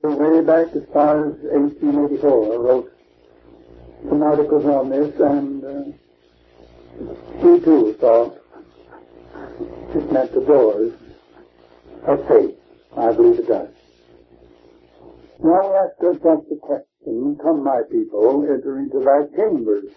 Way back as far as 1884, I wrote some articles on this, and he too thought it meant the doors of faith. I believe it does. Now we ask ourselves the question, come my people, enter into thy chambers.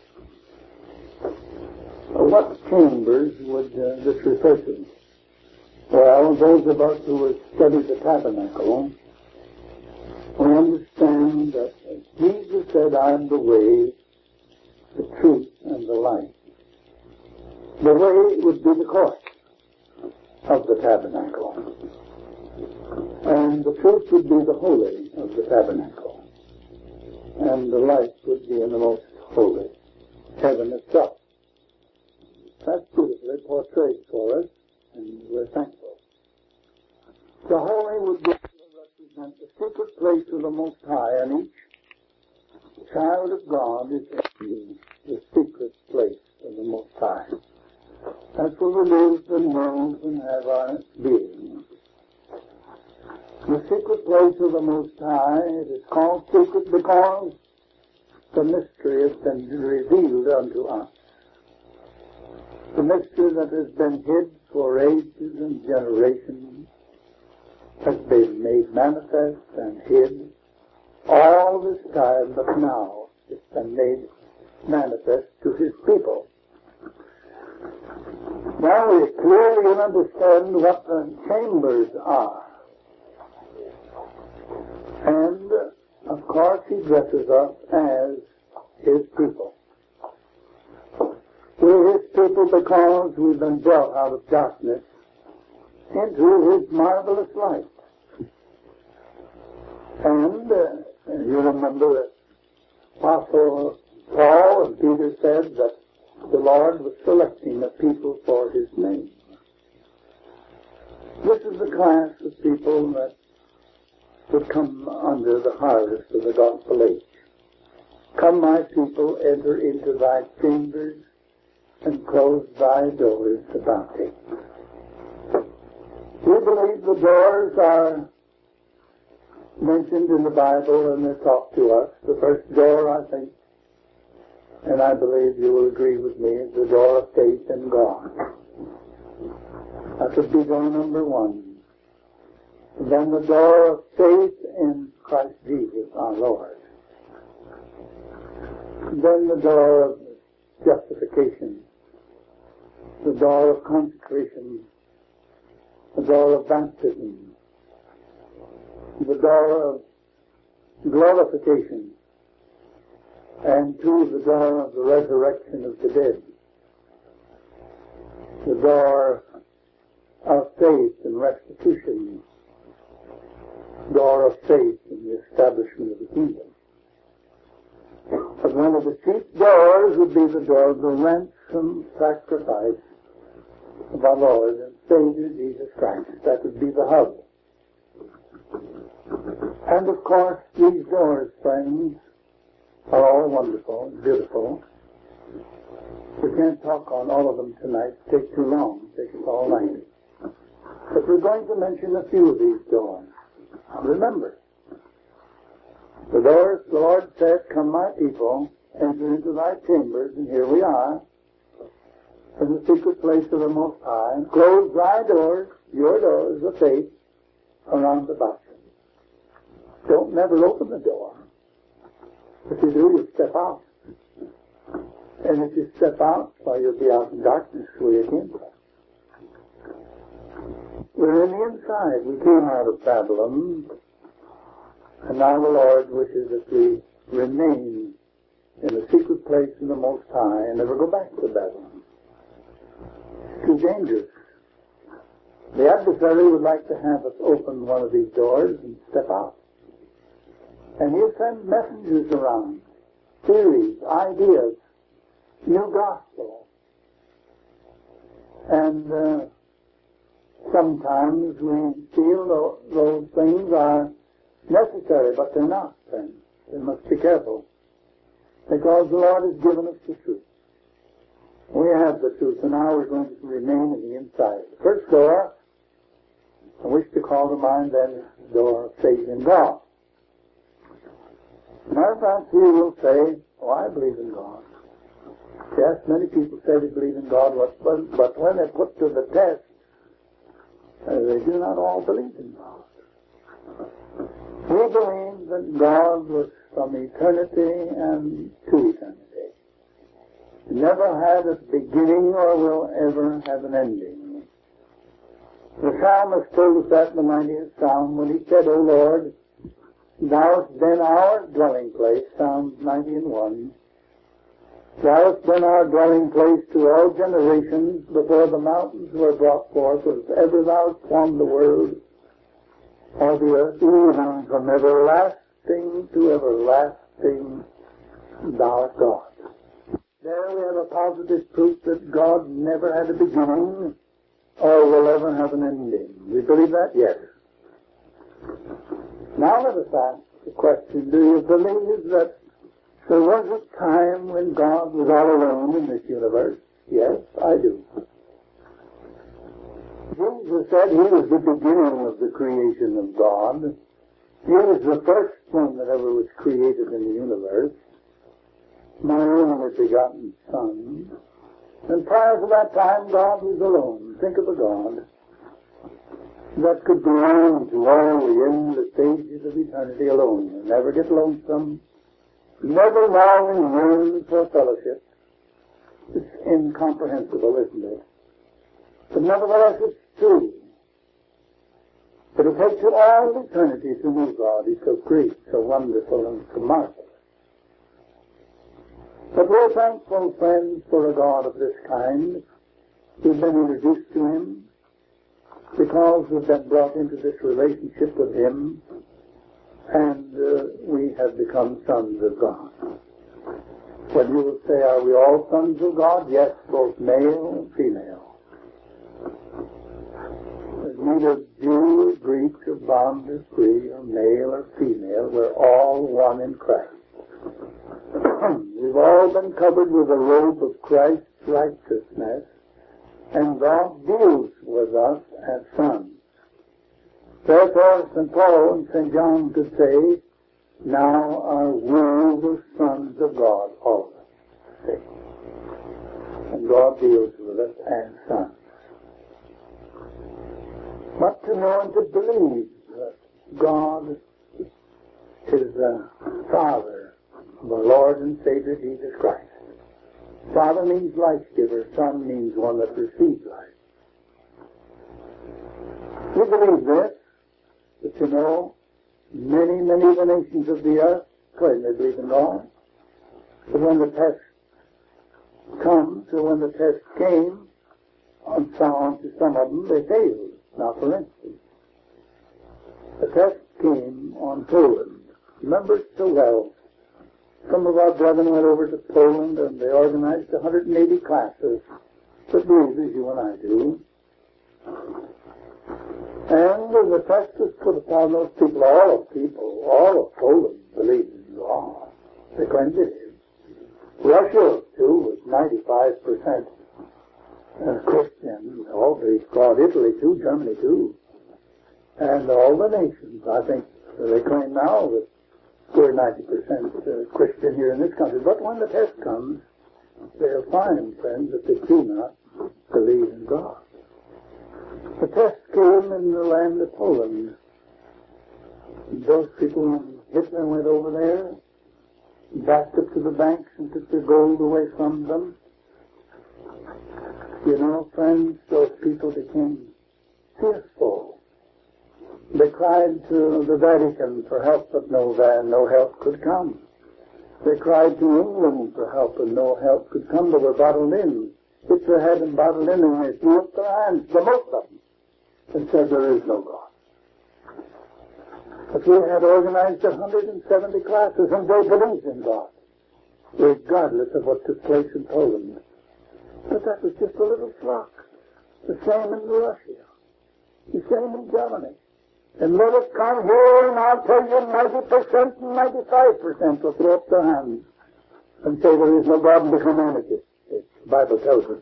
What chambers would this refer to? Well, those of us who have studied the tabernacle, we understand that Jesus said, I am the way, the truth, and the life. The way would be the court of the tabernacle. And the truth would be the holy of the tabernacle. And the life would be in the most holy, heaven itself. That's beautifully portrayed for us, and we're thankful. The holy would be represent the secret place of the Most High, and each child of God is in the secret place of the Most High. That's where we live and move and have our being. The secret place of the Most High, it is called secret because the mystery has been revealed unto us. The mystery that has been hid for ages and generations has been made manifest and hid all this time, but now it's been made manifest to his people. Now we clearly understand what the chambers are. And, of course, he dresses us as his people. We're his people because we've been brought out of darkness into his marvelous light. And you remember that Apostle Paul and Peter said that the Lord was selecting a people for his name. This is the class of people that would come under the harvest of the gospel age. Come, my people, enter into thy chambers and close thy doors about thee. We believe the doors are mentioned in the Bible and they're taught to us. The first door, I think, and I believe you will agree with me, is the door of faith in God. That would be door number one. Then the door of faith in Christ Jesus, our Lord. Then the door of justification, the door of consecration, the door of baptism, the door of glorification, and the door of the resurrection of the dead, the door of faith and restitution, door of faith in the establishment of the kingdom. But one of the chief doors would be the door of the ransom sacrifice of our Lord and Savior Jesus Christ. That would be the hub. And of course, these doors, friends, are all wonderful, beautiful. We can't talk on all of them tonight. It takes too long. It takes us all night. But we're going to mention a few of these doors. Now remember, the doors, the Lord said, come my people, enter into thy chambers, and here we are, in the secret place of the Most High, and close thy doors, your doors of faith, around about you. Don't never open the door. If you do, you step out. And if you step out, well, you'll be out in darkness where you came from. We're in the inside. We came out of Babylon, and now the Lord wishes that we remain in the secret place of the Most High and never go back to Babylon. It's too dangerous. The adversary would like to have us open one of these doors and step out. And he'll send messengers around, theories, ideas, new gospel. And sometimes we feel those things are necessary, but they're not, friends. We must be careful. Because the Lord has given us the truth. We have the truth, and now we're going to remain in the inside. The first door, I wish to call to mind then the door of faith in God. Now, perhaps he will say, oh, I believe in God. Yes, many people say they believe in God, but when they're put to the test, they do not all believe in God. We believe that God was from eternity and to eternity. He never had a beginning or will ever have an ending. The psalmist told us that in the 90th Psalm when he said, O Lord, Thou hast been our dwelling place, Psalm 90:1. Thou hast been our dwelling place to all generations before the mountains were brought forth, as ever thou hast formed the world or the earth, even from everlasting to everlasting, thou art God. There we have a positive proof that God never had a beginning or will ever have an ending. We believe that? Yes. Now let us ask the question, do you believe that there was a time when God was all alone in this universe? Yes, I do. Jesus said he was the beginning of the creation of God. He was the first one that ever was created in the universe. My only begotten Son. And prior to that time, God was alone. Think of a God that could go on to all the endless stages of eternity alone and never get lonesome, never long and yearn for fellowship. It's incomprehensible, isn't it? But nevertheless, it's true. It'll take to all eternity to know God. He's so great, so wonderful, and so marvelous. But we're thankful, friends, for a God of this kind. We've been introduced to Him because we've been brought into this relationship with Him, and we have become sons of God. When you will say, are we all sons of God? Yes, both male and female. There's neither Jew or Greek or bond or free or male or female. We're all one in Christ. We've all been covered with a robe of Christ's righteousness, and God deals with us as sons. Therefore, St. Paul and St. John could say, now are we the sons of God, all of us. See? And God deals with us as sons. But to know and to believe that God is the Father of our Lord and Savior Jesus Christ. Father means life giver, Son means one that receives life. We believe this, but you know, many of the nations of the earth claim they believe in God. But when the test comes, or when the test came, on some of them, they failed. Now, for instance, the test came on Poland. Remember it so well. Some of our brethren went over to Poland and they organized 180 classes for believers, you and I do. And the test was put upon those people, all of Poland believed in God. They claimed it is. Russia, too, was 95% Christian. All believed God. Italy, too. Germany, too. And all the nations, I think, they claim now that we're 90% Christian here in this country. But when the test comes, they'll find, friends, that they do not believe in God. The test came in the land of Poland. Those people, when Hitler went over there, backed up to the banks and took their gold away from them. You know, friends, those people became fearful. They cried to the Vatican for help, but no help could come. They cried to England for help, and no help could come. They were bottled in. Hitler had them bottled in, and they threw up their hands, the most of them, and said there is no God. But we had organized 170 classes, and they believed in God, regardless of what took place in Poland. But that was just a little flock. The same in Russia. The same in Germany. And let it come here, and I'll tell you 90% and 95% will throw up their hands and say there is no God and become anarchists. The Bible tells us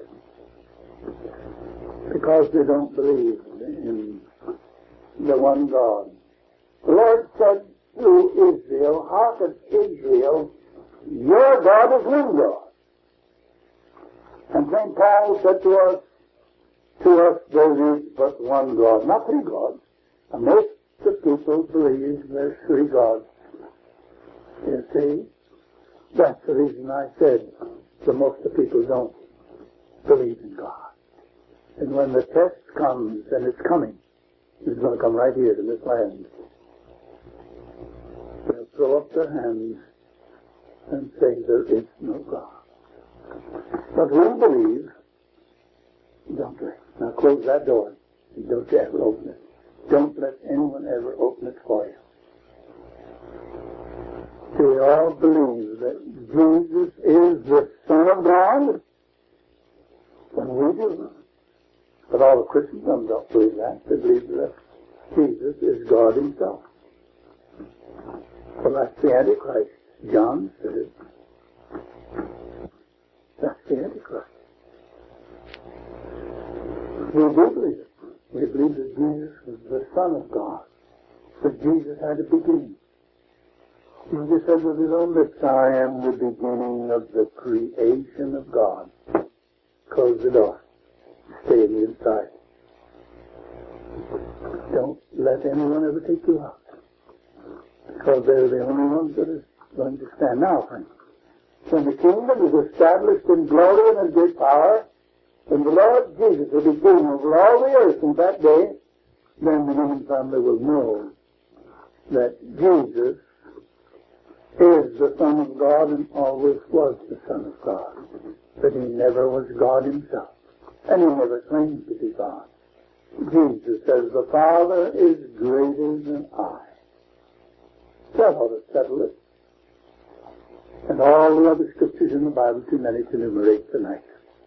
that. Because they don't believe in the one God. The Lord said to Israel, how heart of Israel, your God is one God. And St. Paul said to us, there is but one God, not three gods. And most of people believe there's three gods. You see, that's the reason I said that most of people don't believe in God. And when the test comes, and it's coming, it's going to come right here in this land, they'll throw up their hands and say there is no God. But we believe, don't we? Now close that door. And don't you ever open it. Don't let anyone ever open it for you. Do we all believe that Jesus is the Son of God? And we do. But all the Christendom don't believe that. They believe that Jesus is God himself. Well, that's the Antichrist. John said it. That's the Antichrist. We do believe it. We believe that Jesus was the Son of God. That Jesus had a beginning. Jesus said with his own lips, I am the beginning of the creation of God. Close the door. Stay in the inside. Don't let anyone ever take you out. Because they're the only ones that are going to stand. Now, friends, when the kingdom is established in glory and in great power, when the Lord Jesus will be king over all the earth in that day, then the human family will know that Jesus is the Son of God and always was the Son of God. But he never was God himself. And he never claimed to be God. Jesus says, the Father is greater than I. That ought to settle it. And all the other scriptures in the Bible, too many to enumerate tonight.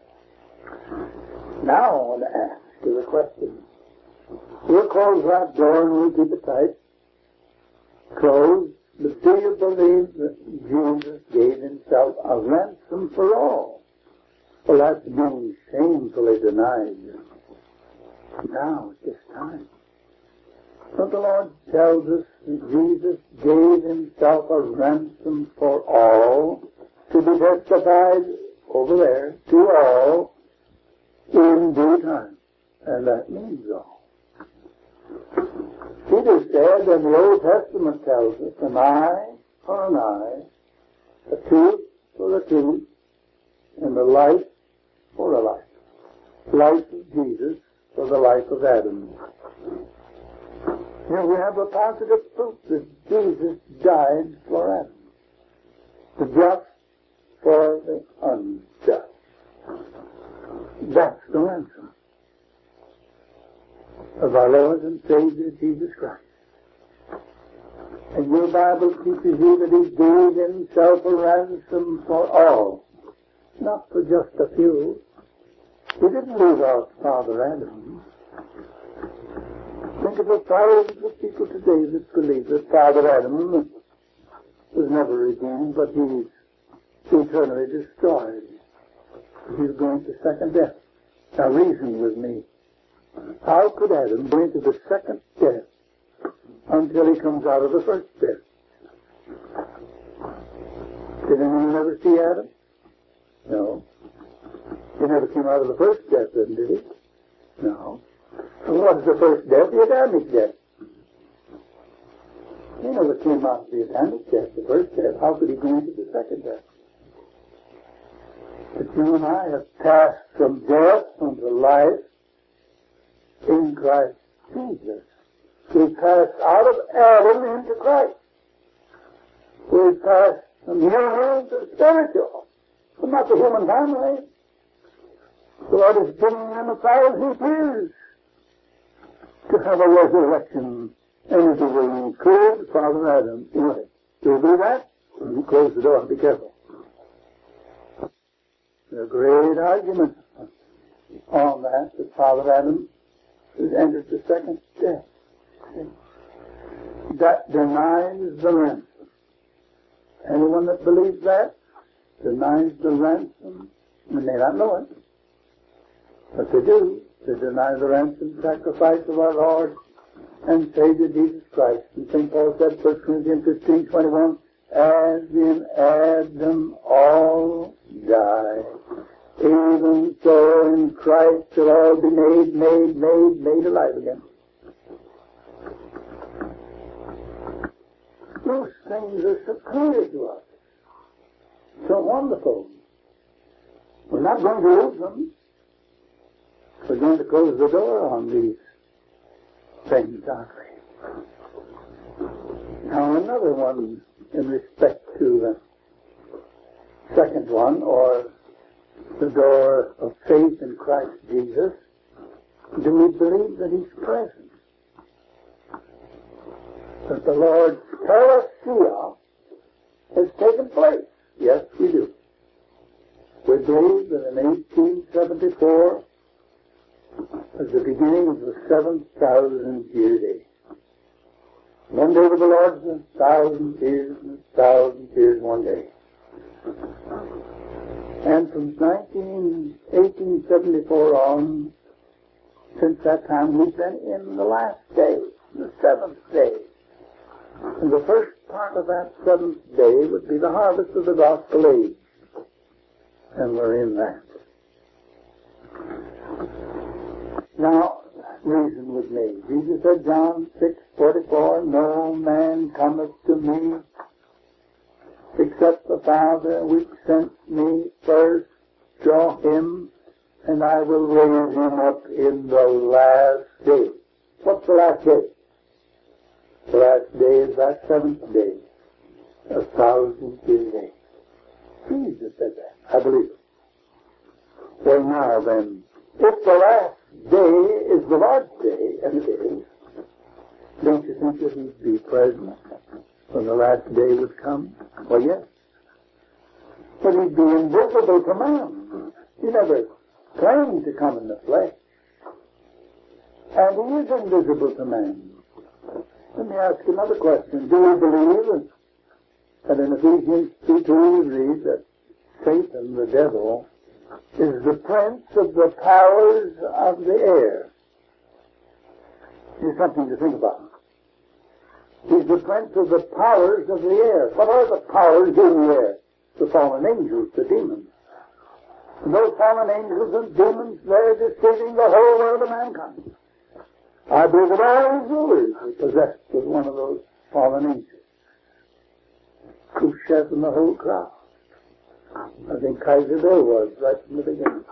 Now I want to ask you a question. We'll close that door and we'll keep it tight. Close. But do you believe that Jesus gave himself a ransom for all? Well, that's being shamefully denied now at this time. But the Lord tells us that Jesus gave himself a ransom for all to be testified over there to all in due time. And that means all. Peter said, and the Old Testament tells us, an eye for an eye, a tooth for a tooth, and a life for a life. Life of Jesus for the life of Adam. Here we have a positive proof that Jesus died for Adam. The just for the unjust. That's the ransom of our Lord and Savior Jesus Christ. And your Bible teaches you that he gave himself a ransom for all, not for just a few. He didn't leave out Father Adam. Think of the thousands of people today that believe that Father Adam was never redeemed, but he's eternally destroyed. He's going to second death. Now reason with me. How could Adam go into the second death until he comes out of the first death? Did anyone ever see Adam? No. He never came out of the first death then, did he? No. And what is the first death? The Adamic death. He never came out of the Adamic death, the first death. How could he go into the second death? But you and I have passed from death unto life in Christ Jesus. We passed out of Adam into Christ. We passed from human to spiritual, but not the human family. The Lord has given them 1,000 years to have a resurrection, and it will include Father Adam in it. Do you believe that? You close the door and be careful. There are great arguments on that Father Adam has entered the second death. That denies the ransom. Anyone that believes that denies the ransom. They may not know it, but they do. They deny the ransom sacrifice of our Lord and Savior Jesus Christ. And St. Paul said, 1 Corinthians 15:21, as in Adam all die, even so in Christ shall all be made alive again. Those things are so clear to us, so wonderful. We're not going to lose them. We're going to close the door on these things, aren't we? Now another one in respect to the second one, or the door of faith in Christ Jesus. Do we believe that He's present? That the Lord's parousia has taken place? Yes, we do. We believe that in 1874 was the beginning of the 7,000-year day. One day with the Lord's 1,000 years, and 1,000 years one day. And from 1874 on, since that time, we've been in the last day, the seventh day. And the first part of that seventh day would be the harvest of the gospel age. And we're in that. Now, reason with me. Jesus said, John 6:44, no man cometh to me except the Father which sent me first draw him, and I will raise him up in the last day. What's the last day? The last day is that seventh day, 1,000-year day. Jesus said that. I believe it. Well, now then, if the last day is the Lord's day, and it is, don't you think that He'd be present when the last day would come? Well, yes. But He'd be invisible to man. He never claimed to come in the flesh. And He is invisible to man. Let me ask another question. Do you believe that in Ephesians 2:2 we read that Satan, the devil, is the prince of the powers of the air? Here's something to think about. He's the prince of the powers of the air. What are the powers in the air? The fallen angels, the demons. And those fallen angels and demons, they're deceiving the whole world of mankind. I believe that all his rulers are possessed with one of those fallen angels. Khrushchev and the whole crowd. I think Kaiser Bill was right from the beginning.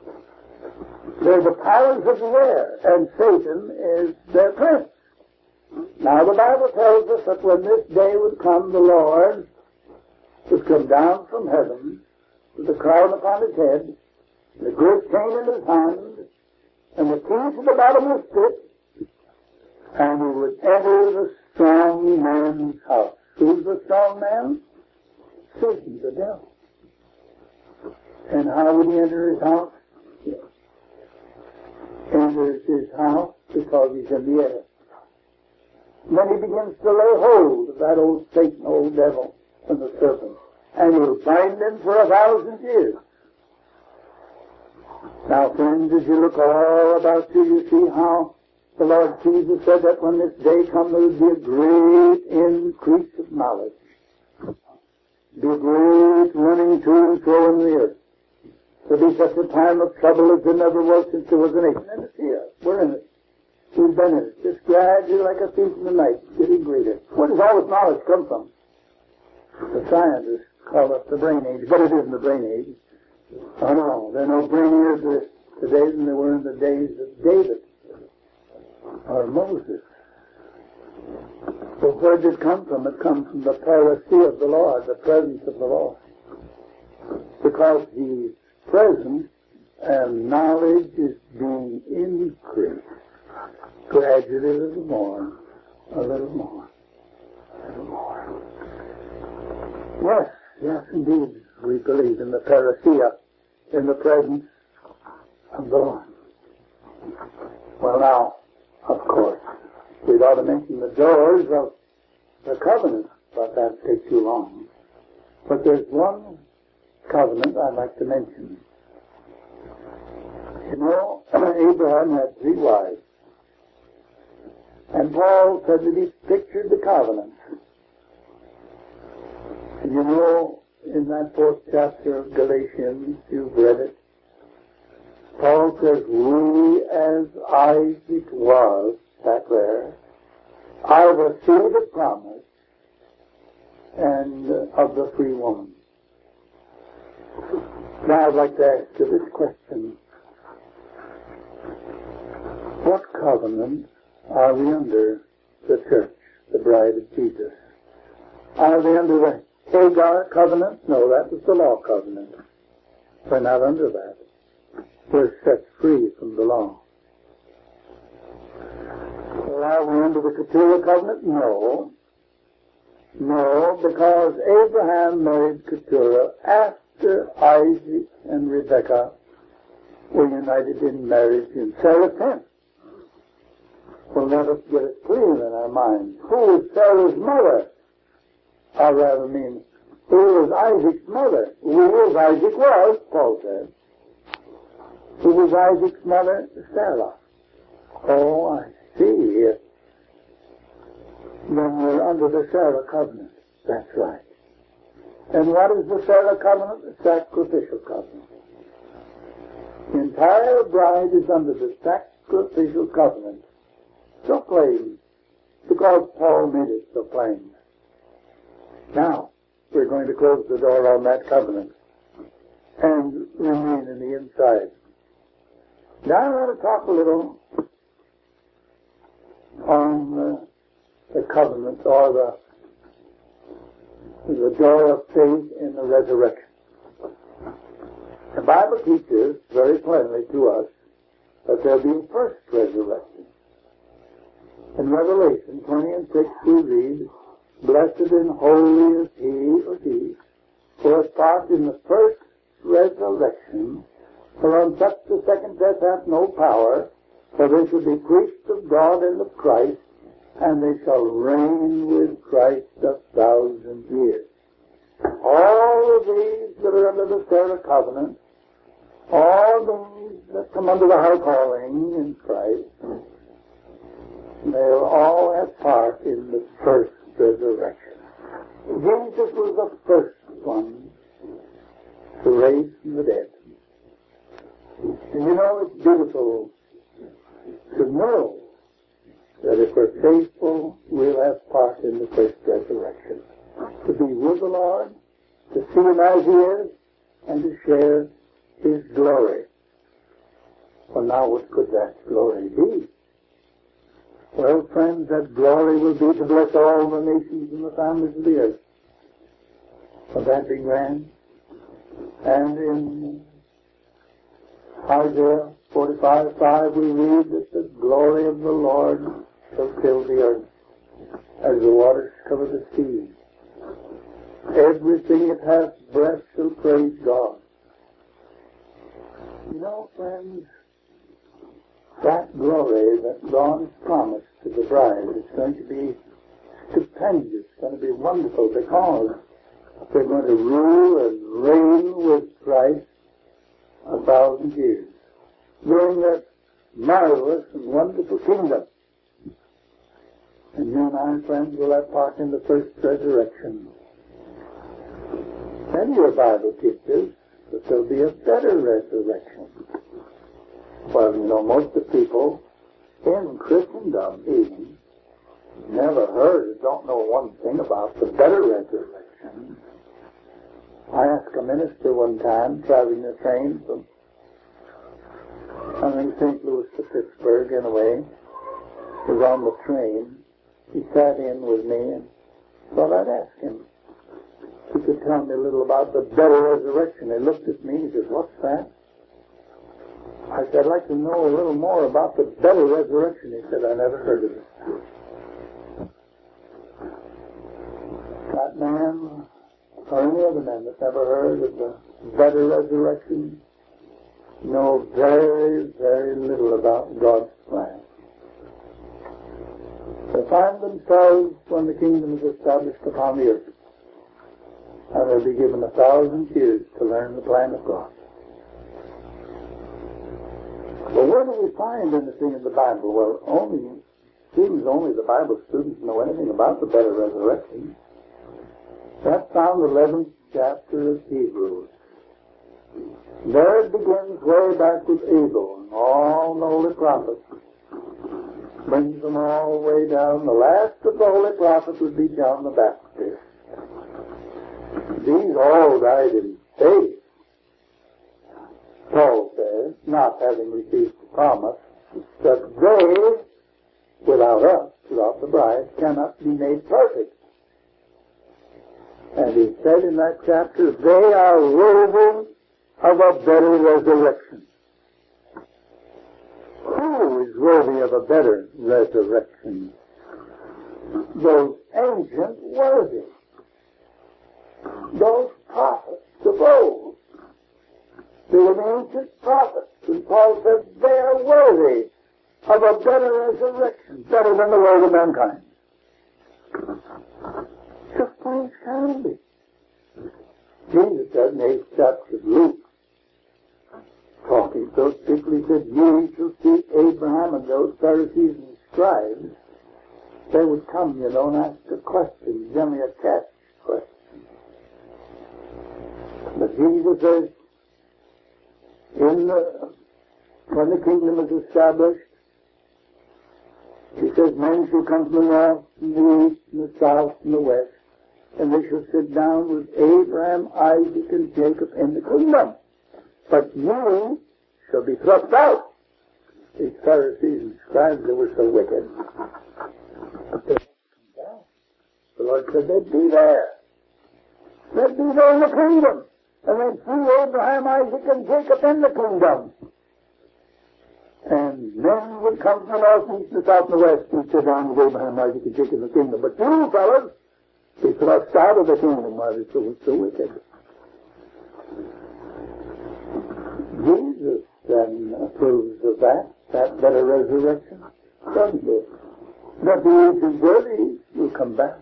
They're the powers of the air, and Satan is their prince. Now the Bible tells us that when this day would come, the Lord would come down from heaven with a crown upon his head, and a great chain in his hand, and the keys to the bottomless pit, and he would enter the strong man's house. Who's the strong man? Satan, the devil. And how would he enter his house? Enters his house because he's in the air. And then he begins to lay hold of that old Satan, old devil, and the serpent. And he'll bind them for 1,000 years. Now, friends, as you look all about you see how the Lord Jesus said that when this day comes, there will be a great increase of knowledge. Be a great running to and fro in the earth. There'll be such a time of trouble as there never was since there was a nation. And it's here. We're in it. We've been in it. Just gradually, like a thief in the night, getting greater. Where does all this knowledge come from? The scientists call it the brain age, but it isn't the brain age. Oh no, there are no brainier today than there were in the days of David or Moses. But where did it come from? It comes from the parousia of the Lord, the presence of the Lord. Because He's present and knowledge is being increased. Gradually, a little more, a little more, a little more. Yes, indeed, we believe in the parousia, in the presence of the Lord. Well, now, of course, we'd ought to mention the doors of the covenant, but that would take too long. But there's one covenant I'd like to mention. You know, Abraham had 3 wives. And Paul said that he pictured the covenant. And you know, in that 4th chapter of Galatians, you've read it, Paul says, we as Isaac was, back there, are the seed of promise and of the free woman. Now I'd like to ask you this question. What covenant are we under, the church, the bride of Jesus? Are we under the Hagar covenant? No, that was the law covenant. We're not under that. We're set free from the law. Well, are we under the Keturah covenant? No. No, because Abraham married Keturah after Isaac and Rebekah were united in marriage in Sarah's tent. Well, let us get it clear in our minds. Who was Sarah's mother? I rather mean, who was Isaac's mother? Who as Isaac was, Paul said. Who was Isaac's mother? Sarah. Oh, I see. Then we're under the Sarah covenant. That's right. And what is the Sarah covenant? The sacrificial covenant. The entire bride is under the sacrificial covenant. So plain, because Paul made it so plain. Now, we're going to close the door on that covenant and remain in the inside. Now I want to talk a little on the covenant or the door of faith in the resurrection. The Bible teaches very plainly to us that there'll be a first resurrection. In Revelation 20 and 6 we read, blessed and holy is he or she who has part in the first resurrection, for on such the second death hath no power, for they shall be priests of God and of Christ, and they shall reign with Christ 1,000 years. All of these that are under the Sarah covenant, all those that come under the high calling in Christ, they'll all have part in the first resurrection. Jesus was the first one to raise from the dead. And you know, it's beautiful to know that if we're faithful, we'll have part in the first resurrection. To be with the Lord, to see Him as He is, and to share His glory. Well, now what could that glory be? Well, friends, that glory will be to bless all the nations and the families of the earth. Will that be grand? And in Isaiah 45:5 we read that the glory of the Lord shall fill the earth as the waters cover the sea. Everything that hath breath shall praise God. You know, friends, that glory that God has promised to the bride is going to be stupendous, going to be wonderful, because they're going to rule and reign with Christ 1,000 years during that marvelous and wonderful kingdom. And you and I, friends, will have part in the first resurrection. Then your Bible teaches that there'll be a better resurrection. Well, you know, most of the people in Christendom even never heard or don't know one thing about the better resurrection. I asked a minister one time, traveling the train from, I think, St. Louis to Pittsburgh in a way. He was on the train. He sat in with me and thought I'd ask him if he could tell me a little about the better resurrection. He looked at me and he said, what's that? I said, I'd like to know a little more about the better resurrection. He said, I never heard of it. That man, or any other man that's ever heard of the better resurrection, know very, very little about God's plan. They find themselves when the kingdom is established upon the earth, and they'll be given 1,000 years to learn the plan of God. Well, where do we find anything in the Bible? Well, seems only the Bible students know anything about the better resurrection. That's found 11th chapter of Hebrews. There it begins way back with Abel and all the holy prophets. Brings them all the way down. The last of the holy prophets would be John the Baptist. These all died in faith. Paul says, not having received the promise, that they, without us, without the bride, cannot be made perfect. And he said in that chapter, they are worthy of a better resurrection. Who is worthy of a better resurrection? Those ancient worthy. Those prophets of old. They were the ancient prophets. And Paul said they are worthy of a better resurrection, better than the world of mankind. Just plain can be. Jesus said in the 8th chapter of Luke, talking so strictly, said, you shall see Abraham and those Pharisees and scribes. They would come, and ask a question, generally a catch question. But Jesus says, when the kingdom is established, he says, men shall come from the north, and the east, and the south, and the west, and they shall sit down with Abraham, Isaac, and Jacob in the kingdom. But you shall be thrust out. These Pharisees and scribes, they were so wicked. But they come down. The Lord said they'd be there. They'd be there in the kingdom. And they'd see Abraham, Isaac, and Jacob in the kingdom. And men would come from the north, east, the south, and the west, and sit down with Abraham, Isaac, and Jacob in the kingdom. But you fellas, be thrust out of the kingdom while they're so wicked. Jesus then approves of that better resurrection, doesn't he? That the ancient worthy will come back.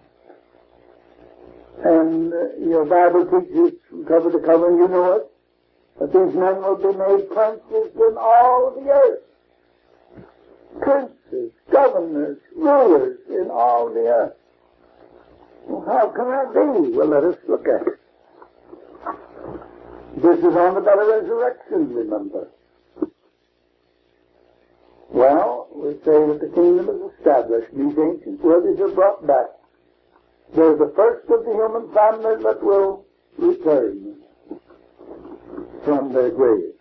And your Bible teaches from cover to cover, and you know it, that these men will be made princes in all the earth. Princes, governors, rulers in all the earth. Well, how can that be? Well, let us look at it. This is on the better resurrection, remember. Well, we say that the kingdom is established. These ancient worthies are brought back. They're the first of the human family that will return from their graves.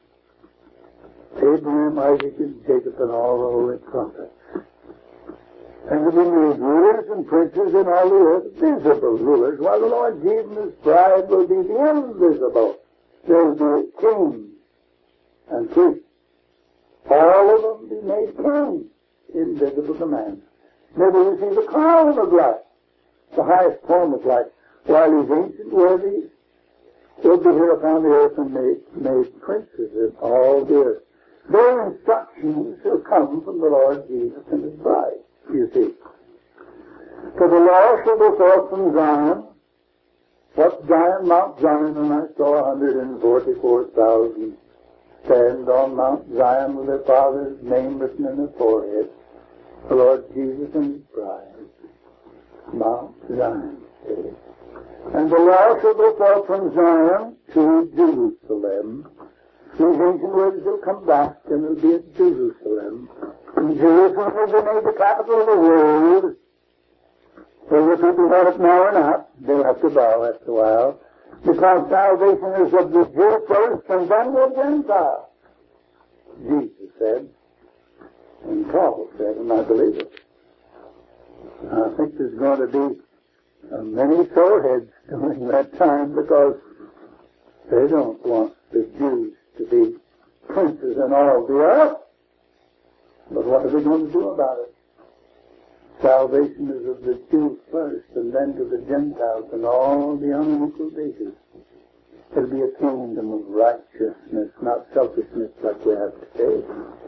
Abraham, Isaac, and Jacob, and all the holy prophets. And to be made rulers and princes in all the earth, visible rulers, while the Lord Jesus and his bride will be the invisible. They'll be kings and priests. All of them be made kings, invisible to man. They will receive the crown of life, the highest form of life, while these ancient worthies will be here upon the earth and made princes in all the earth. Their instructions will come from the Lord Jesus and his bride, you see. For the law shall go forth from Zion. What's Zion? Mount Zion, and I saw 144,000 stand on Mount Zion with their father's name written in their forehead. The Lord Jesus and his bride. Mount Zion. And the law shall go forth from Zion to Jerusalem. These ancient words will come back, and it'll be at Jerusalem. And Jerusalem will be made the capital of the world. Whether people have it now or not, they'll have to bow after a while. Because salvation is of the Jew first, and then the Gentile. Jesus said, and Paul said, and I believe it. I think there's going to be many soreheads during that time, because they don't want the Jews to be princes in all the earth. But what are they going to do about it? Salvation is of the Jews first, and then to the Gentiles and all the unequal nations. It'll be a kingdom of righteousness, not selfishness like we have today.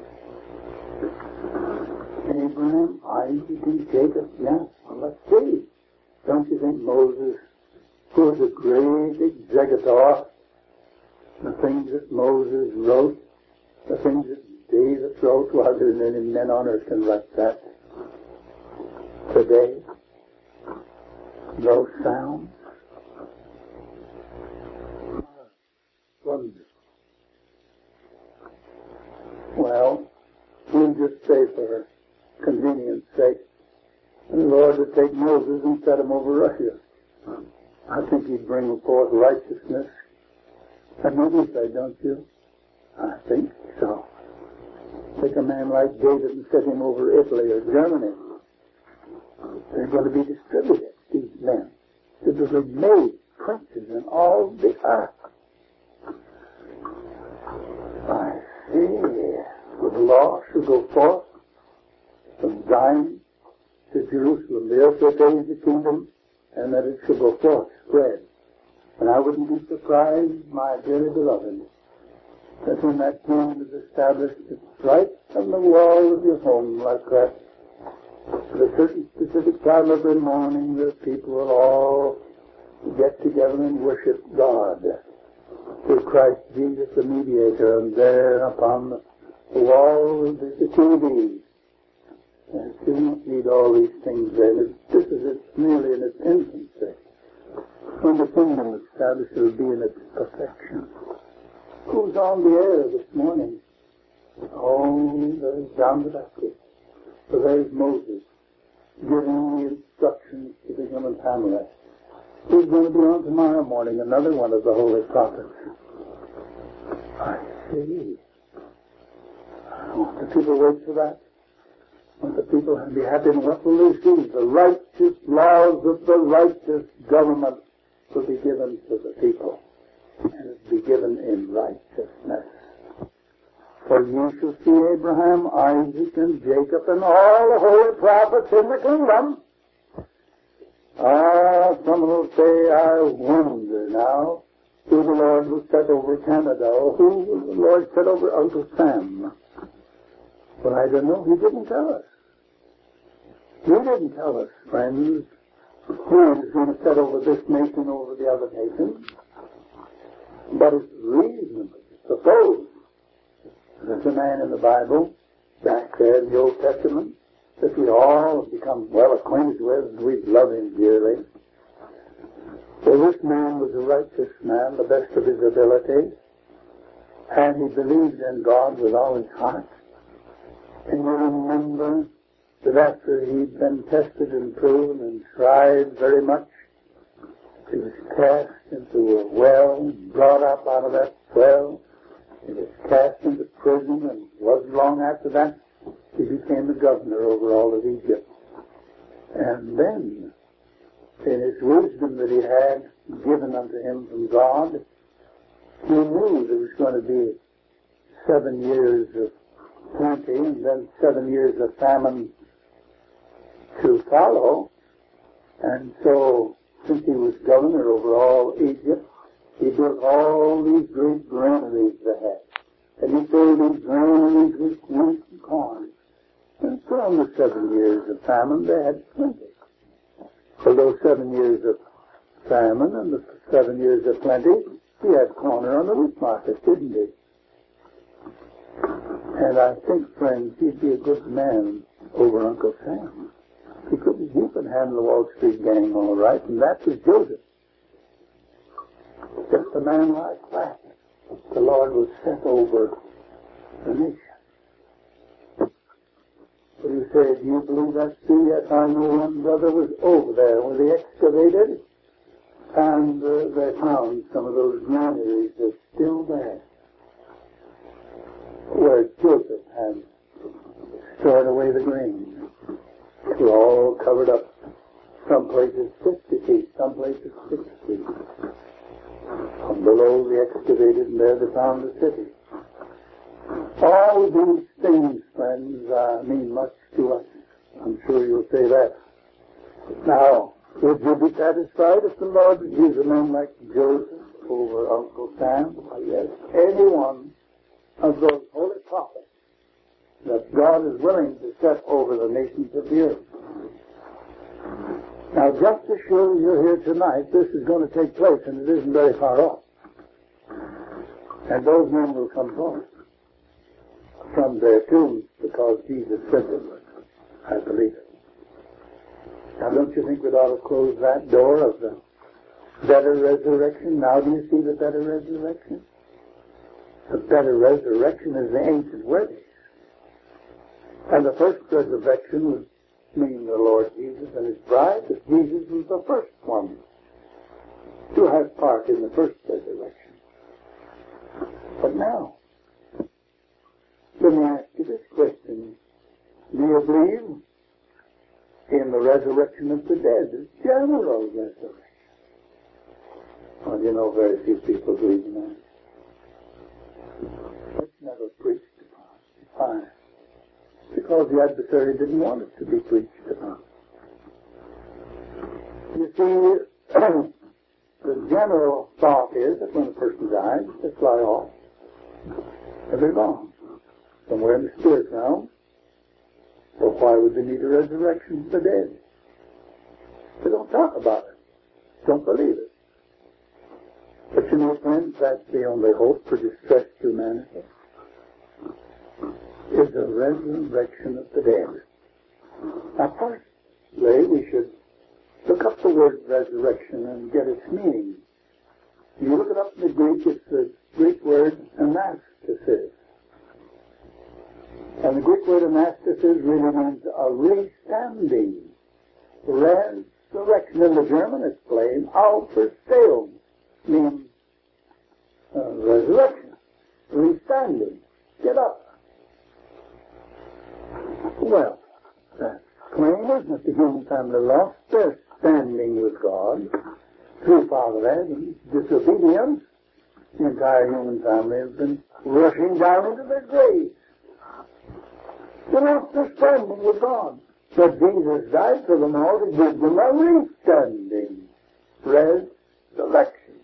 Abraham, Isaac, and Jacob, yes. Well, let's see. Don't you think Moses, who was a great exegetor, the things that Moses wrote, the things that David wrote, well, there are many men on earth can write that today. Those sounds, say for convenience sake, the Lord would take Moses and set him over Russia. I think he'd bring forth righteousness. And maybe say, don't you? I think so. Take a man like David and set him over Italy or Germany. They're going to be distributed, these men. They will be made princes in all the earth. I see. The law should go forth from Zion to Jerusalem, the earth that is the kingdom, and that it should go forth, spread. And I wouldn't be surprised, my dearly beloved, that when that kingdom is established, it's right on the wall of your home like that. At a certain specific time every morning, the people will all get together and worship God through Christ Jesus the mediator, and there upon the wall of the TV. And you don't need all these things then. This is merely in its infancy. When the kingdom is established, it will be in its perfection. Who's on the air this morning? Oh, there's John the Baptist. So there's Moses giving the instructions to the human family. Who's going to be on tomorrow morning? Another one of the holy prophets. I see. Won't the people wait for that? Won't the people be happy? And what will they see? The righteous laws of the righteous government will be given to the people. And it will be given in righteousness. For you shall see Abraham, Isaac, and Jacob, and all the holy prophets in the kingdom. Someone will say, I wonder now who the Lord will set over Canada, or who will the Lord set over Uncle Sam. Well, I don't know. He didn't tell us. He didn't tell us, friends, who is going to set over this nation over the other nations. But it's reasonable to suppose there's a man in the Bible, back there in the Old Testament, that we all have become well acquainted with, and we love him dearly. Well, this man was a righteous man, the best of his ability, and he believed in God with all his heart. And you remember that after he'd been tested and proven and tried very much, he was cast into a well, brought up out of that well. He was cast into prison, and wasn't long after that he became the governor over all of Egypt. And then, in his wisdom that he had given unto him from God, he knew there was going to be 7 years of plenty and then 7 years of famine to follow. And so, since he was governor over all Egypt, he built all these great granaries they had. And he filled these granaries with wheat and corn. And so in the 7 years of famine, they had plenty. For those 7 years of famine and the 7 years of plenty, he had corner on the wheat market, didn't he? And I think, friends, he'd be a good man over Uncle Sam. He could handle the Wall Street gang all right, and that was Joseph. Just a man like that, the Lord was set over the nation. But you say, do you believe that's true? Yes, I know one brother was over there when they excavated, and they found some of those granaries that's still there, where Joseph had stored away the grain. They were all covered up. Some places 50 feet, some places 6 feet. From below they excavated, and there they found the city. All these things, friends, mean much to us. I'm sure you'll say that. Now, would you be satisfied if the Lord would use a man like Joseph over Uncle Sam? Yes, any one of those holy prophets that God is willing to set over the nations of the earth. Now, just as sure as you're here tonight, this is going to take place, and it isn't very far off. And those men will come forth from their tombs because Jesus said they would. I believe it. Now, don't you think we'd ought to close that door of the better resurrection? Now do you see the better resurrection? The better resurrection is the ancient ways. And the first resurrection was meaning the Lord Jesus and his bride, that Jesus was the first one to have part in the first resurrection. But now, let me ask you this question. Do you believe in the resurrection of the dead, the general resurrection? Well, you know, very few people believe in that. It's never preached upon. Why? Because the adversary didn't want it to be preached upon. You see, the general thought is that when a person dies, they fly off, and they're gone. Somewhere in the spirit realm. Well, why would they need a resurrection of the dead? They don't talk about it. Don't believe it. But you know, friends, that's the only hope for distressed humanity, is the resurrection of the dead. Now, firstly, we should look up the word resurrection and get its meaning. If you look it up in the Greek, it's the Greek word anastasis. And the Greek word anastasis really means a restanding. Resurrection in the German is plain. Auferstehung means resurrection, restanding, get up. Well, that's plain, isn't it? The human family lost their standing with God through Father Adam's disobedience. The entire human family has been rushing down into their graves. They lost their standing with God. But Jesus died for them all to give them a restanding, resurrection.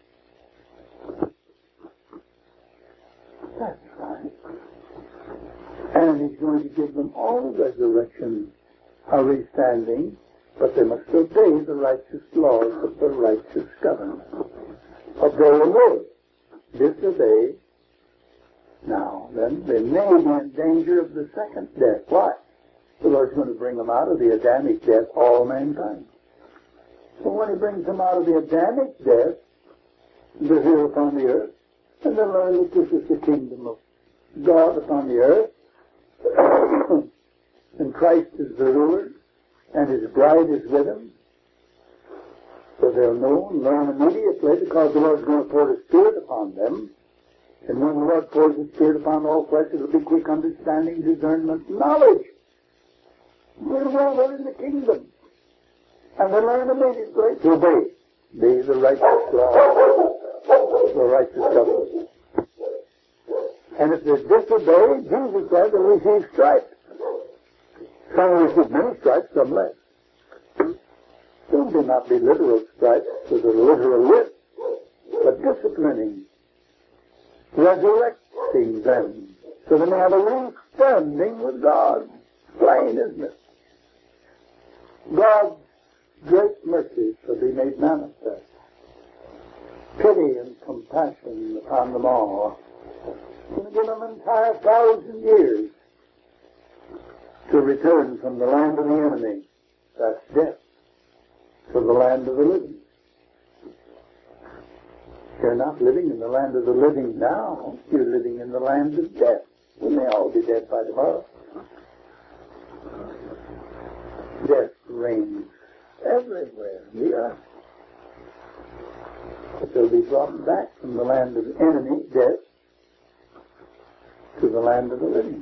That's right. And he's going to give them all resurrection, a restanding, but they must obey the righteous laws of the righteous government. Obey and live. Disobey. Now, then, they may be in danger of the second death. Why? The Lord's going to bring them out of the Adamic death, all mankind. So when he brings them out of the Adamic death, they're here upon the earth, and they learn that this is the kingdom of God upon the earth, and Christ is the ruler, and his bride is with him. So they'll know and learn immediately, because the Lord's going to pour his Spirit upon them. And when the Lord pours his Spirit upon all flesh, it'll be quick understanding, discernment, knowledge. They're in the kingdom. And they learn immediately to obey. Be the righteous law, the righteous government. And if they disobey, Jesus said they'll receive stripes. Some will receive many stripes, some less. These will not be literal stripes with a literal whip, but disciplining, resurrecting them, so they may have a right standing with God. Plain, isn't it? God's great mercy shall be made manifest. Pity and compassion upon them all. He's going to give them an entire 1,000 years to return from the land of the enemy, that's death, to the land of the living. You're not living in the land of the living now. You're living in the land of death. We may all be dead by tomorrow. Death reigns everywhere in the earth. But they'll be brought back from the land of the enemy, death, to the land of the living.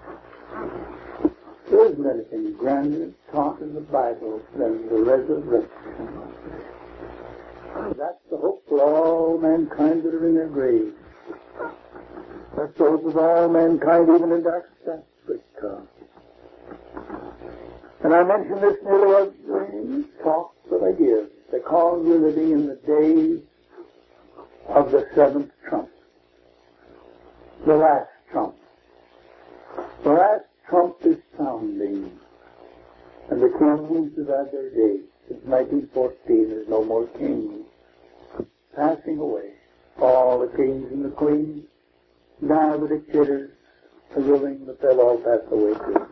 There isn't anything grander taught in the Bible than the resurrection. That's the hope for all mankind that are in their graves. That's the hope of all mankind, even in dark secret times. And I mention this nearly every talk that I give, because we're living in the days of the seventh trump. The last trump. The last trump is sounding. And the kings have had their days. Since 1914, there's no more kings. Passing away. All the kings and the queens, now the dictators are ruling, but they'll all pass away too.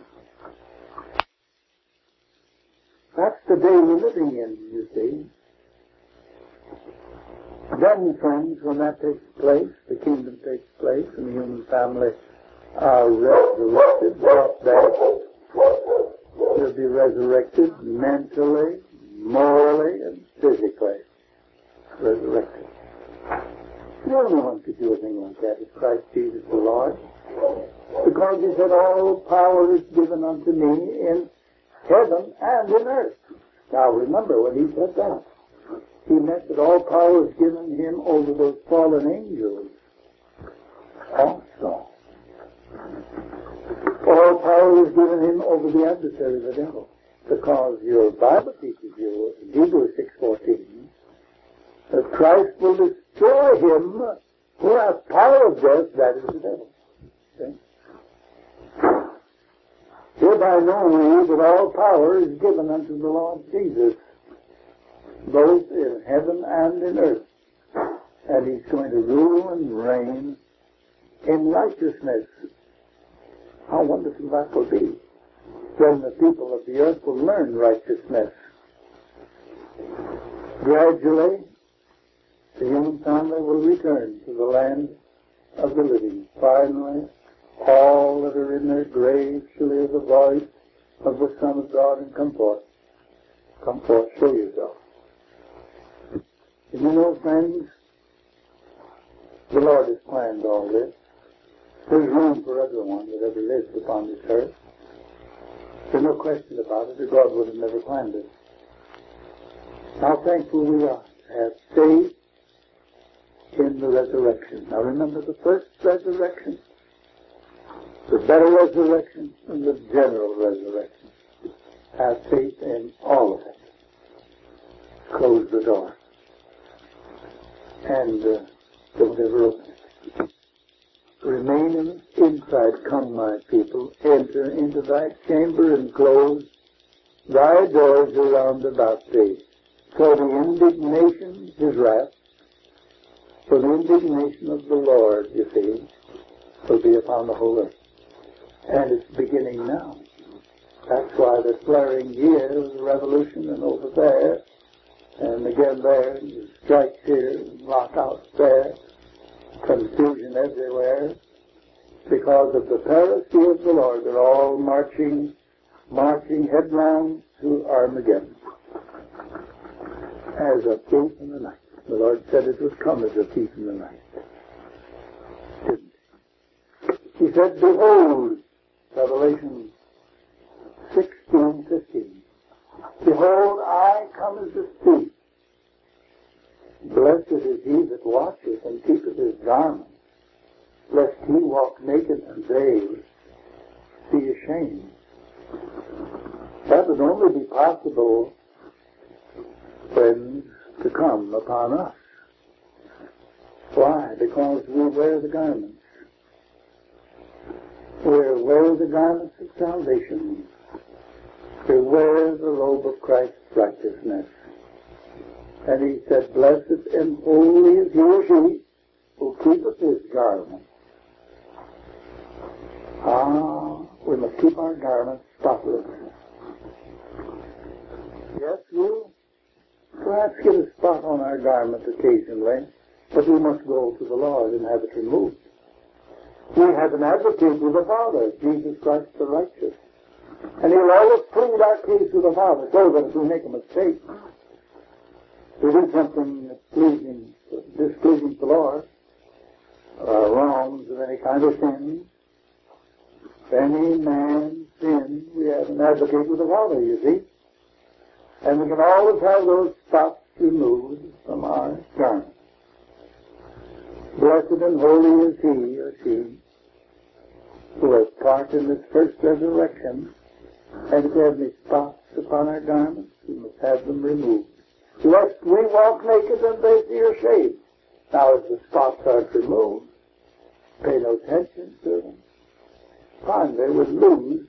That's the day we're living in, you see. Then, friends, when that takes place, the kingdom takes place, and the human family are resurrected, brought back They'll be resurrected mentally, morally, and physically. Resurrected. No one could do a thing like that as Christ Jesus the Lord. Because he said, all power is given unto me in heaven and in earth. Now remember, when he said that, he meant that all power is given him over those fallen angels also. All power is given him over the adversary, the devil. Because your Bible teaches you, in Hebrews 6:14, that Christ will destroy him who has power of death, that is the devil. Okay? Hereby know we that all power is given unto the Lord Jesus, both in heaven and in earth. And he's going to rule and reign in righteousness. How wonderful that will be. Then the people of the earth will learn righteousness. Gradually, the human family will return to the land of the living. Finally, all that are in their graves shall hear the voice of the Son of God and come forth. Come forth, show yourself. And you know, friends, the Lord has planned all this. There's room for everyone that ever lives upon this earth. There's no question about it, or God would have never planned it. How thankful we are to have faith in the resurrection. Now remember the first resurrection, the better resurrection, and the general resurrection. Have faith in all of it. Close the door. And don't ever open it. Remain inside. Come, my people, enter into thy chamber and close thy doors around about thee. For the indignation, his wrath, for the indignation of the Lord, you see, will be upon the whole earth. And it's beginning now. That's why the flaring here of the revolution and over there, and again there, and strikes here, and lockouts there, confusion everywhere, because of the parousia of the Lord. They're all marching headlong to Armageddon as a thief in the night. The Lord said it would come as a thief in the night. Didn't he? He said, behold, Revelation 16:15. Behold, I come as a thief. Blessed is he that watcheth and keepeth his garment, lest he walk naked and they be ashamed. That would only be possible, friends, to come upon us. Why? Because we wear the garments. We wear the garments of salvation. We wear the robe of Christ's righteousness. And he said, blessed and holy is he or she who keepeth his garment. We must keep our garments spotless. Yes, we'll perhaps get a spot on our garment occasionally, but we must go to the Lord and have it removed. We have an advocate with the Father, Jesus Christ the righteous. And he'll always plead our case with the Father, so that if we make a mistake, we do something that's displeasing to the Lord, or wrongs of any kind of sin. If any man sin, we have an advocate with the Father, you see. And we can always have those spots removed from our garment. Blessed and holy is he or she who has part in this first resurrection, and if we have any spots upon our garments, we must have them removed, lest we walk naked and they see our shame. Now, if the spots aren't removed, pay no attention to them, fine, they would lose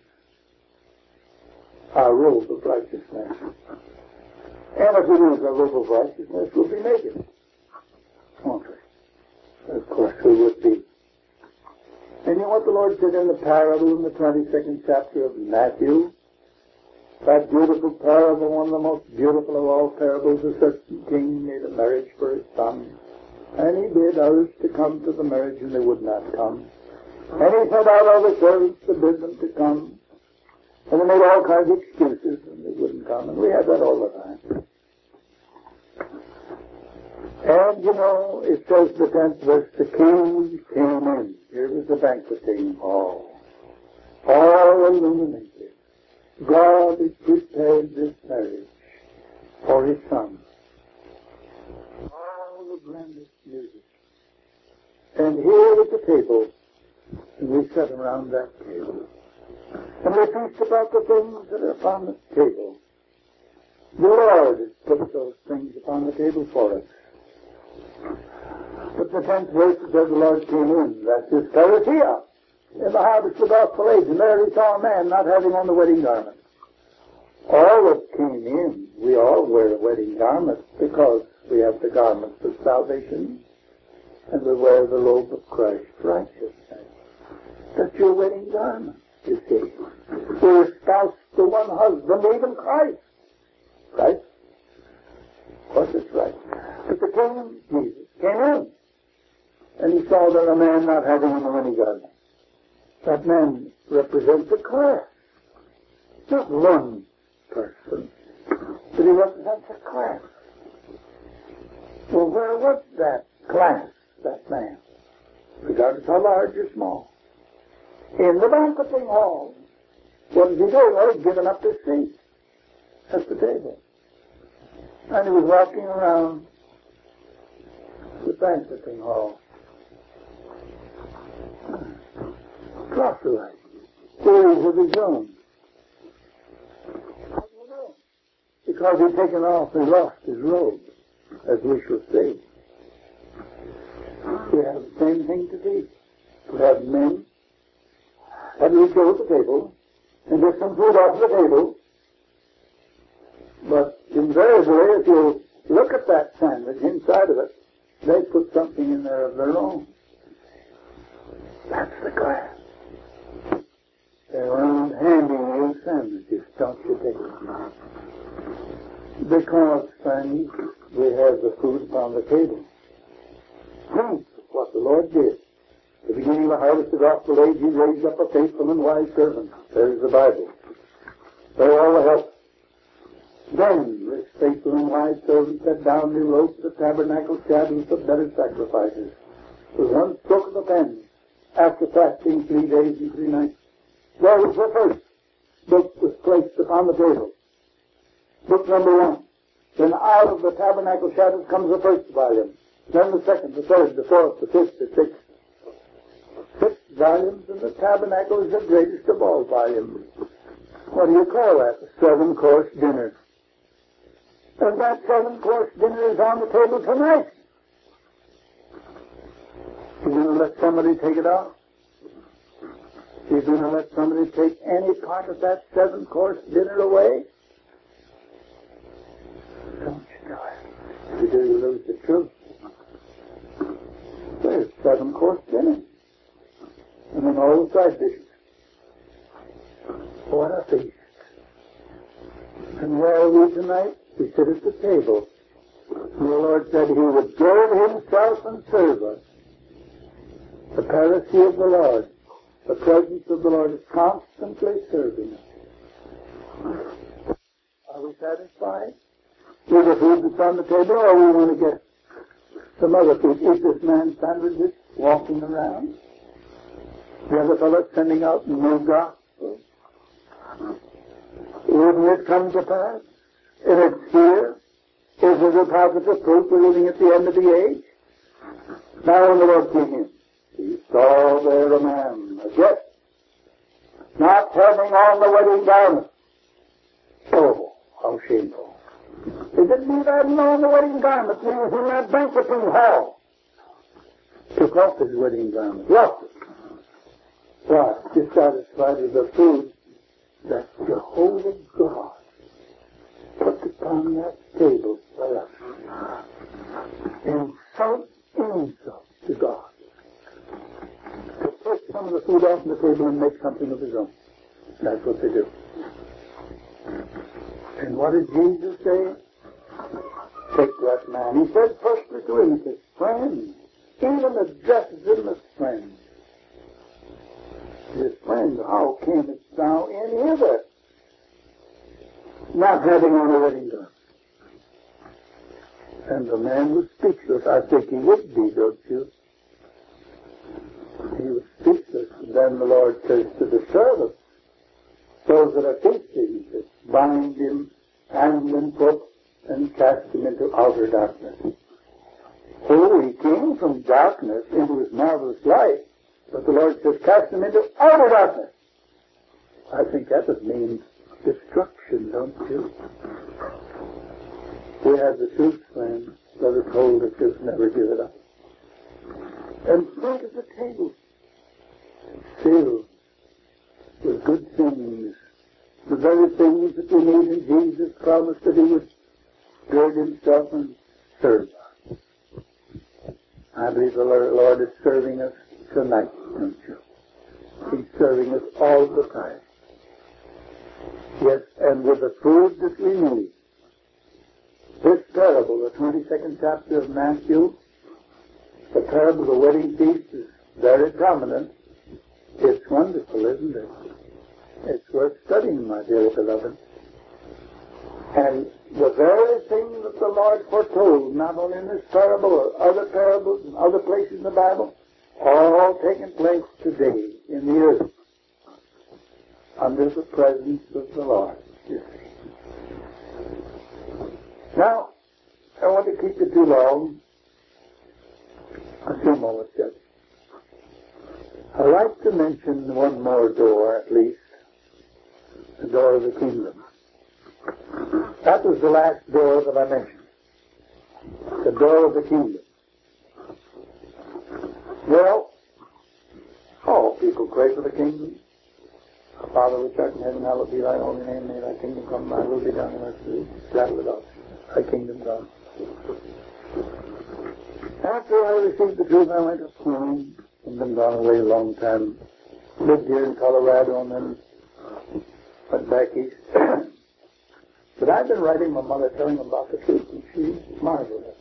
our robe of righteousness. And if we lose our robe of righteousness, we'll be naked. Won't we? Of course we would be. And you know what the Lord said in the parable in the 22nd chapter of Matthew? That beautiful parable, one of the most beautiful of all parables, a certain king made a marriage for his son. And he bid others to come to the marriage, and they would not come. And he sent out other servants to bid them to come. And they made all kinds of excuses, and they wouldn't come, and we had that all the time. And, it says the 10th verse, the king came in. Here was the banqueting hall, all illuminated. God had prepared this marriage for his son. All the grandest music. And here was the table, and we sat around that table. And we feast about the things that are upon the table. The Lord has put those things upon the table for us. But the 10th verse says the Lord came in. That's his parousia. In the harvest of the gospel age, and there he saw a man not having on the wedding garment. All that came in, we all wear wedding garments because we have the garments of salvation, and we wear the robe of Christ's righteousness. That's your wedding garment, you see. We're espoused to one husband, even Christ. Right? Of course it's right. But the King, Jesus, came in, and he saw that a man not having on the wedding garment. That man represents a class, not one person, but he represents a class. Well, where was that class, that man, regardless how large or small? In the banqueting hall. What did he do? Well, he'd given up his seat at the table. And he was walking around the banqueting hall. Proselyte. Worries of his own. Because he'd taken off and lost his robe, as we shall see. We have the same thing to do. We have men that will go to the table and get some food off the table. But invariably, if you look at that sandwich, inside of it, they put something in there of their own. That's the class. They're around handing you sandwiches, don't you think? Because, friends, we have the food upon the table. Think of what the Lord did. At the beginning of the harvest of the gospel age, he raised up a faithful and wise servant. There's the Bible. There all the help. Then this faithful and wise servant set down new ropes, the tabernacle, shadows of better sacrifices. With one stroke of the pen, after fasting 3 days and 3 nights, there was the first book was placed upon the table. Book number 1. Then out of the tabernacle shadows comes the first volume. Then the second, the third, the fourth, the fifth, the sixth. 6 volumes, and the tabernacle is the greatest of all volumes. What do you call that? A 7-course dinner. And that 7-course dinner is on the table tonight. You're going to let somebody take it off? You're going to let somebody take any part of that 7-course dinner away? Don't you know it? If you do, you lose the truth. There's 7-course dinner. And then all the side dishes. What a feast. And where are we tonight? We sit at the table. And the Lord said he would go himself and serve us. The parousia of the Lord, the presence of the Lord is constantly serving us. Are we satisfied with the food that's on the table, or we want to get some other food? Is this man sandwiches walking around? The other fellow sending out no gospel? Wouldn't it come to pass? If it's here, is it a positive proof we're living at the end of the age? Now when the Lord came in, he saw there a man, a guest, not having on the wedding garment. Oh, how shameful. He didn't even have on the wedding garment. He was in that banqueting hall. Took off his wedding garment, left it. Why? Dissatisfied with the food that Jehovah God put upon that table for us. Insult to God. To take some of the food off the table and make something of his own. That's what they do. And what did Jesus say? Take that man. He said firstly to him, his friend. Even addresses him as friend. His friend, how camest thou in hither? not having on a wedding garment. And the man was speechless. I think he would be, don't you? He was speechless. And then the Lord says to the servants, those that are feasting, he says, bind him hand and foot and cast him into outer darkness. Oh, he came from darkness into his marvelous light, but the Lord says, cast him into outer darkness. I think that would mean destruction, don't you? We have the truth, friends. Brother told us to never give it up. And think of the table filled with good things, the very things that we need, and Jesus promised that he would gird himself and serve us. I believe the Lord is serving us tonight, don't you? He's serving us all the time. Yes, and with the food that we need. This parable, the 22nd chapter of Matthew, the parable of the wedding feast, is very prominent. It's wonderful, isn't it? It's worth studying, my dear beloved. And the very thing that the Lord foretold, not only in this parable or other parables and other places in the Bible, all taking place today in the earth under the presence of the Lord, you see. Now, I want to keep it too long. A few moments yet. I'd like to mention one more door, at least. The door of the kingdom. That was the last door that I mentioned. The door of the kingdom. Well, all people pray for the kingdom. Our Father which art in heaven, hallowed be thy holy name. May thy kingdom come, thy will be done on earth as it is. Rattle it out. Thy kingdom come. After I received the truth, I went to home and been gone away a long time. Lived here in Colorado and then went back east. But I've been writing my mother telling about the truth, and she's marvelous.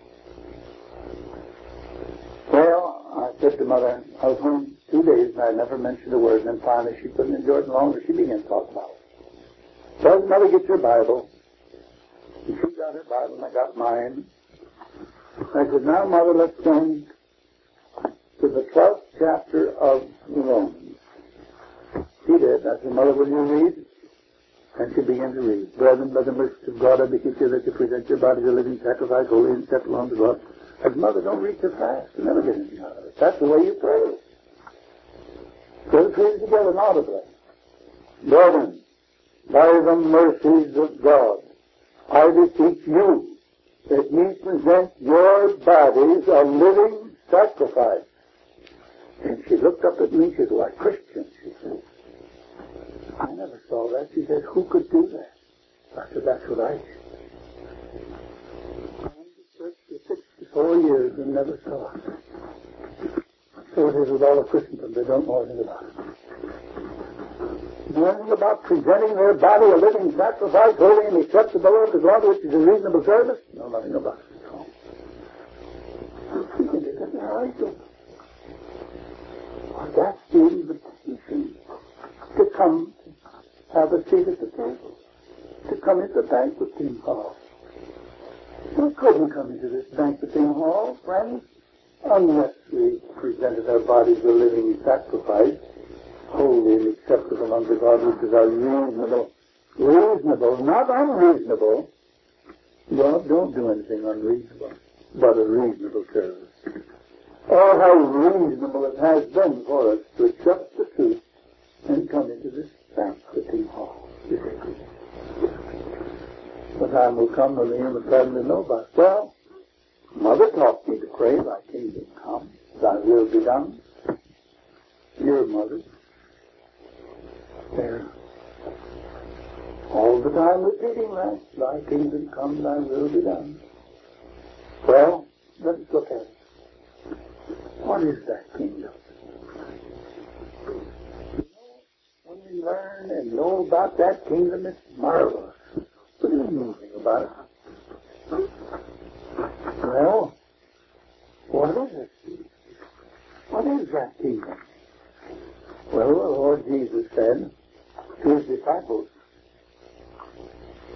Well, I said to Mother, I was home 2 days and I never mentioned a word, and then finally she couldn't endure it longer. She began to talk about it. So I said, Mother, get your Bible. And she got her Bible and I got mine. I said, now, Mother, let's turn to the 12th chapter of Romans. She did. I said, Mother, will you read? And she began to read. Brethren, by the mercy of God, I beseech you that you present your bodies a living sacrifice, holy and acceptable unto God. I said, Mother, don't read too fast. You'll never get anything out of it. That's the way you pray. So let's read it together audibly. Brethren, by the mercies of God, I beseech you that ye present your bodies a living sacrifice. And she looked up at me, she said, why, Christian, she said. I never saw that. She said, who could do that? I said, that's what I did. I went to church for 64 years and never saw it. So it is with all of Christendom. They don't know anything about it. Learning about presenting their body a living sacrifice, holy and acceptable unto God, which is a reasonable service? No, nothing about it at all. I'm thinking, it doesn't hurt you. Well, that's the invitation to come have a seat at the table, to come into the banqueting hall. We couldn't come into this banqueting hall, friends, unless we presented our bodies a living sacrifice, holy and acceptable unto God, which is our reasonable, not unreasonable. God don't do anything unreasonable, but a reasonable service. Oh, how reasonable it has been for us to accept the truth and come into this banqueting hall. The time will come when the human family know about it. Well, Mother taught me to pray, thy kingdom come, thy will be done. Your mother. There. All the time repeating that. Thy kingdom come, thy will be done. Well, let's look at it. What is that kingdom? When we learn and know about that kingdom, it's marvelous. What is moving about it? Well, what is it? What is that kingdom? Well, the Lord Jesus said to his disciples,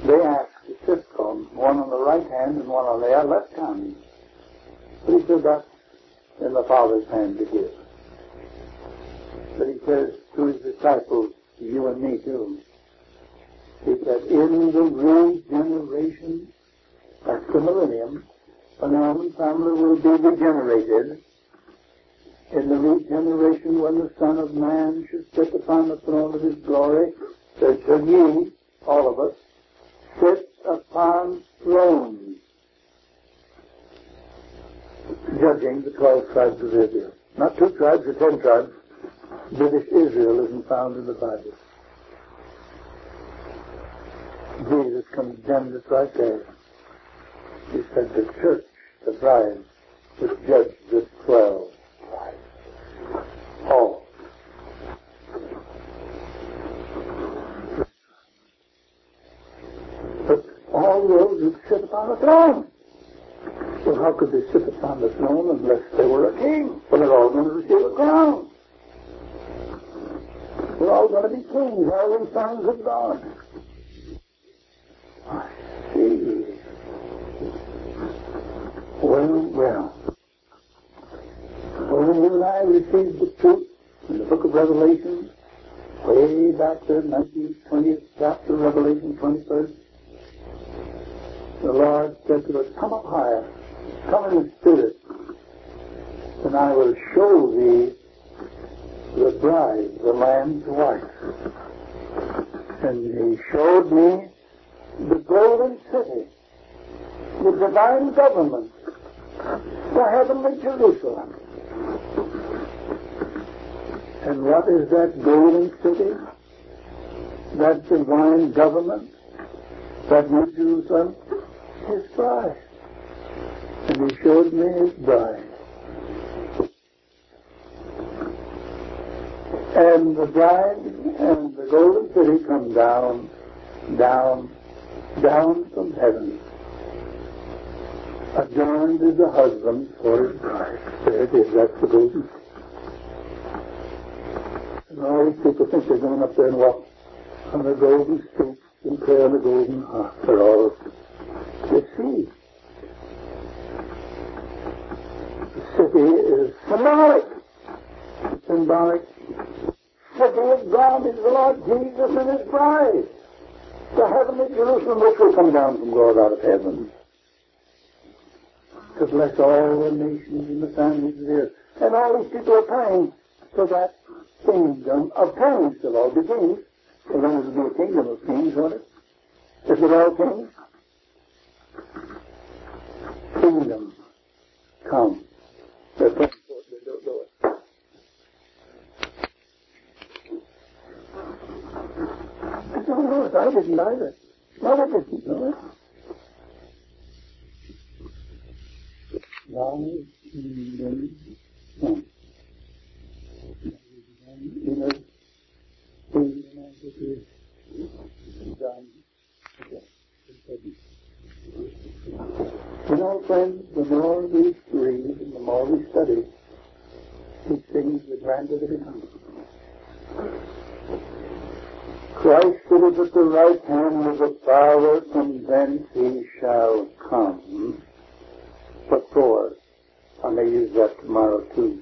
They asked to sit on one on the right hand and one on the left hand. But he said that's in the Father's hand to give. But he says to his disciples, you and me too, he said, in the regeneration, that's the millennium, the human family will be regenerated. In the regeneration, when the Son of Man should sit upon the throne of his glory, there shall ye, all of us, sit upon thrones, judging the 12 tribes of Israel. Not 2 tribes or 10 tribes. British Israel isn't found in the Bible. Jesus condemned it right there. He said the church, the bride, would judge the 12 tribes. All. But all those who sit upon the throne. Well, how could they sit upon the throne unless they were a king? Well, they're all going to receive a crown. We're all going to be kings, all the sons of God. I see. Well. When you and I received the truth in the book of Revelation, way back there, 19th, 20th chapter, Revelation 21st, the Lord said to us, come up higher, come in the Spirit, and I will show thee the bride, the Lamb's wife. And he showed me the golden city, the divine government, the heavenly Jerusalem. And what is that golden city? That divine government? That New Jerusalem? His bride. And he showed me his bride. And the bride and the golden city come down from heaven, adorned as a husband for his bride. There it is, that's the golden city. And all these people think they're going up there and walk on the golden streets and pray on the golden harp. They're all deceived. The city is symbolic. Symbolic. City of God is the Lord Jesus and his bride. The heavenly Jerusalem, which will come down from God out of heaven to bless all the nations and the families of the earth. And all these people are praying for that kingdom of kings till all be kings. Well, then it will be a kingdom of kings, won't it? Is it all kings? Kingdom come. They're praying for it, they don't know it. I don't know it. I didn't either. Mother didn't know it. Thy kingdom come. In earth, kingdom as it is done in heaven. You know, friends, the more we read and the more we study, these things, the grander they become. Christ sitteth at the right hand of the Father, from thence he shall come. What for? I may use that tomorrow too.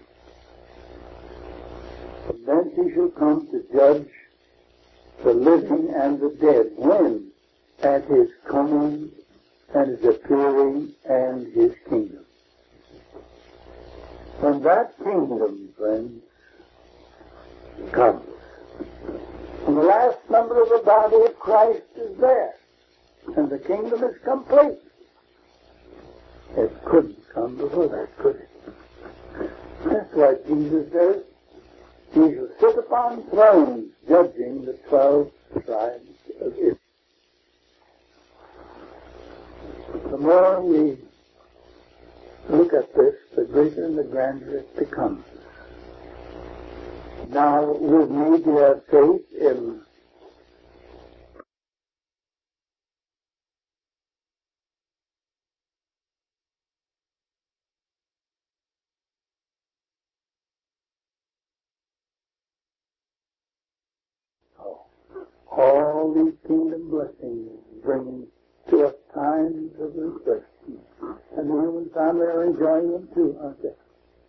From thence he shall come to judge the living and the dead. When? At his coming and his appearing and his kingdom. When that kingdom, friends, comes, and the last member of the body of Christ is there, and the kingdom is complete, it couldn't come before that, could it? That's why Jesus says, he shall sit upon thrones, judging the 12 tribes of Israel. The more we look at this, the greater and the grander it becomes. Now, with me to have faith in all these kingdom blessings bringing to us times of refreshment. And the human family are enjoying them too, aren't they?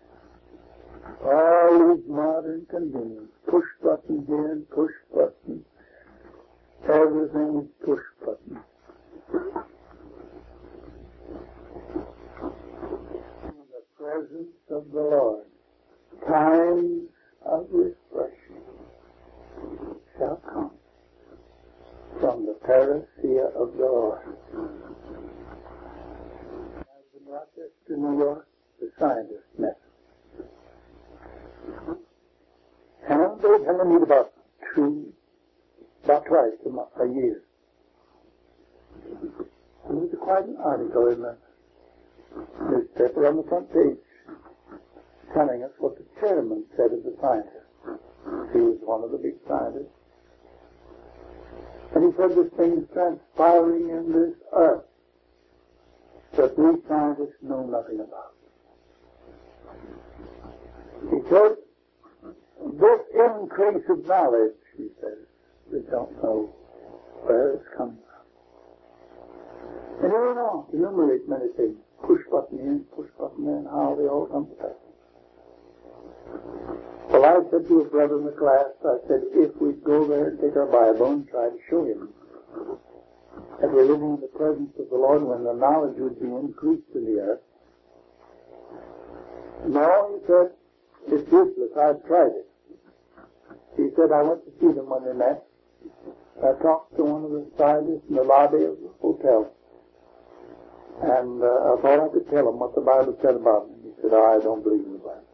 All these modern conveniences, push button here and push button. Everything is push button. In the presence of the Lord, times of refreshment shall come from the parousia of the Lord. As in Rochester, New York, the scientists met. And they tend to meet about twice a year. There was quite an article in the newspaper on the front page telling us what the chairman said of the scientists. He was one of the big scientists. And he said this thing is transpiring in this earth that we scientists know nothing about. He said, this increase of knowledge, he says, we don't know where it's coming from. And he went on to enumerate many things. Push button in, push button there, and how they all come to pass. Well, I said to a brother in the class, I said, if we'd go there and take our Bible and try to show him that we're living in the presence of the Lord when the knowledge would be increased in the earth. No, he said, it's useless. I've tried it. He said, I went to see them when they met. I talked to one of the scientists in the lobby of the hotel. And I thought I could tell him what the Bible said about him. He said, I don't believe in the Bible.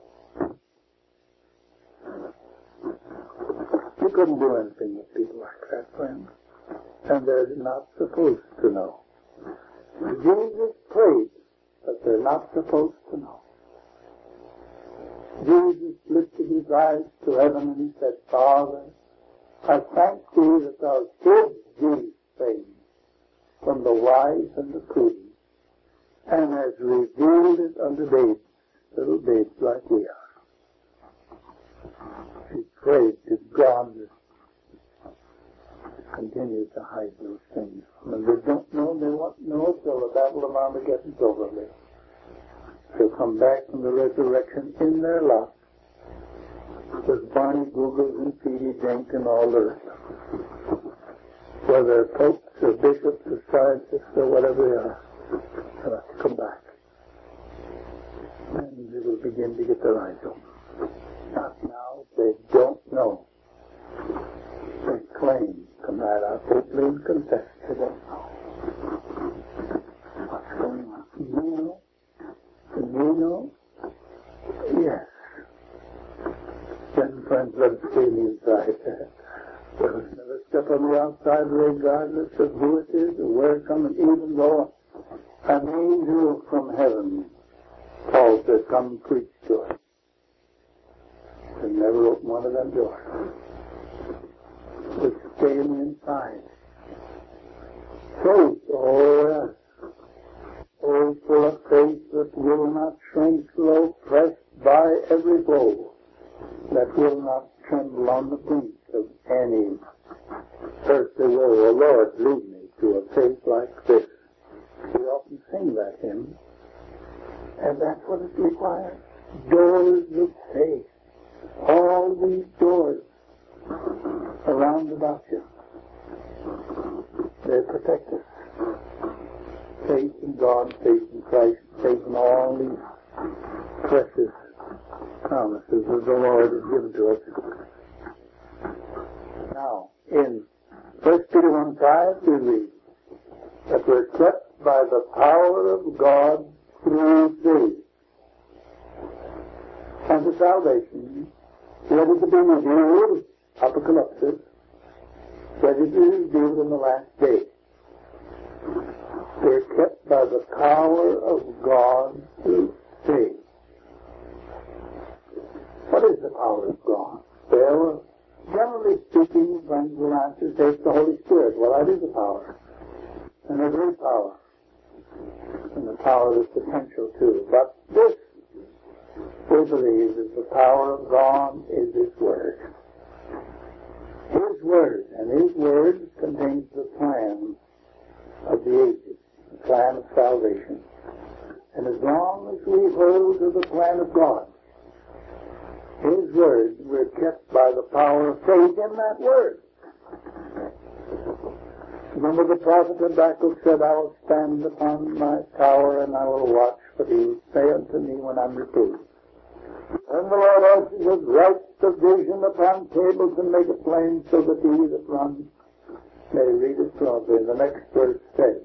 You couldn't do anything with people like that, friend. And they're not supposed to know. Jesus prayed that they're not supposed to know. Jesus lifted his eyes to heaven and he said, Father, I thank thee that thou hidst these things from the wise and the prudent, and has revealed it unto babes, little babes like we are. He prayed to God to continue to hide those things. And they don't know, they won't know till the battle of Armageddon's over there. They'll come back from the resurrection in their lot with Barney Googles and Petey Dink and all the rest of them. Whether they're popes or bishops or scientists or whatever they are, they'll have to come back. And they will begin to get their eyes open. Not now, they don't know. They claim, come right out openly and confess they don't know. What's going on? You know? You know? Yes. Then, friends, let us stay inside. Let us never step on the outside regardless of who it is or where it's coming, even though an angel from heaven, Paul said, come preach to us. And never open one of them doors. We're staying inside. Faith, oh yes. Oh, full of faith that will not shrink low, pressed by every foe, that will not tremble on the brink of any earthly woe. Oh, Lord, lead me to a faith like this. We often sing that hymn, and that's what it requires. Doors of faith. All these doors around about you, they protect us. Faith in God, faith in Christ, faith in all these precious promises that the Lord has given to us. Now, in 1 Peter 1:5, we read that we're kept by the power of God through faith unto salvation, ready to be revealed, Apocalypse, ready to be revealed in the last day. They're kept by the power of God through faith. What is the power of God? Well, generally speaking, friends will answer, say it's the Holy Spirit. Well, that is a power. And a great power. And the power that's potential too. But this, we believe, is the power of God is His Word. His Word. And His Word contains the plan as long as we hold to the plan of God, His Word, we're kept by the power of faith in that Word. Remember the prophet Habakkuk said, I will stand upon my tower and I will watch what He will say unto me when I'm reproved. And the Lord answers us, write the vision upon tables and make it plain so that he that runs may read it closely. And the next verse says,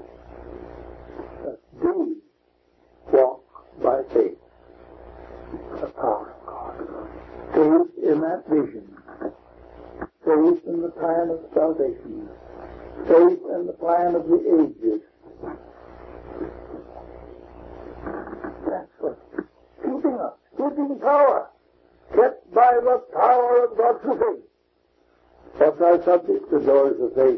do walk by faith. The power of God. Faith in that vision. Faith in the plan of salvation. Faith in the plan of the ages. That's what's keeping us. Keeping power. Kept by the power of God through faith. That's our subject, the doors of faith.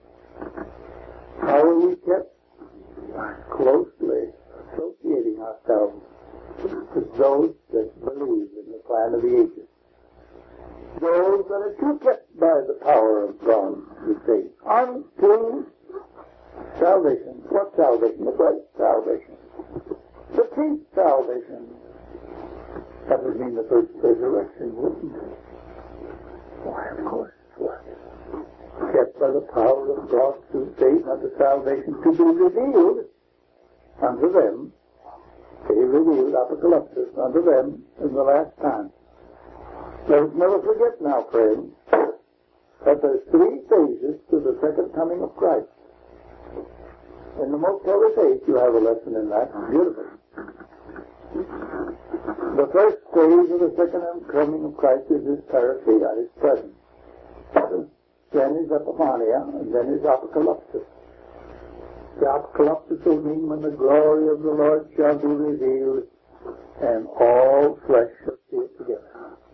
How are we kept? Closely associating ourselves with those that believe in the plan of the ages. Those that are too kept by the power of God through faith unto salvation. What salvation? The great salvation. The chief salvation. That would mean the first resurrection, wouldn't it? Why, of course it was. Kept by the power of God through faith unto salvation to be revealed unto them. To be revealed, apocalypsis, unto them in the last time. Let us never forget now, friends, that there's three phases to the second coming of Christ. In the most holy faith, you have a lesson in that. Beautiful. The first phase of the second coming of Christ is His parousia, His presence. Then His epiphania, and then His apocalypsis. The apocalypsis will mean when the glory of the Lord shall be revealed, and all flesh shall see it together.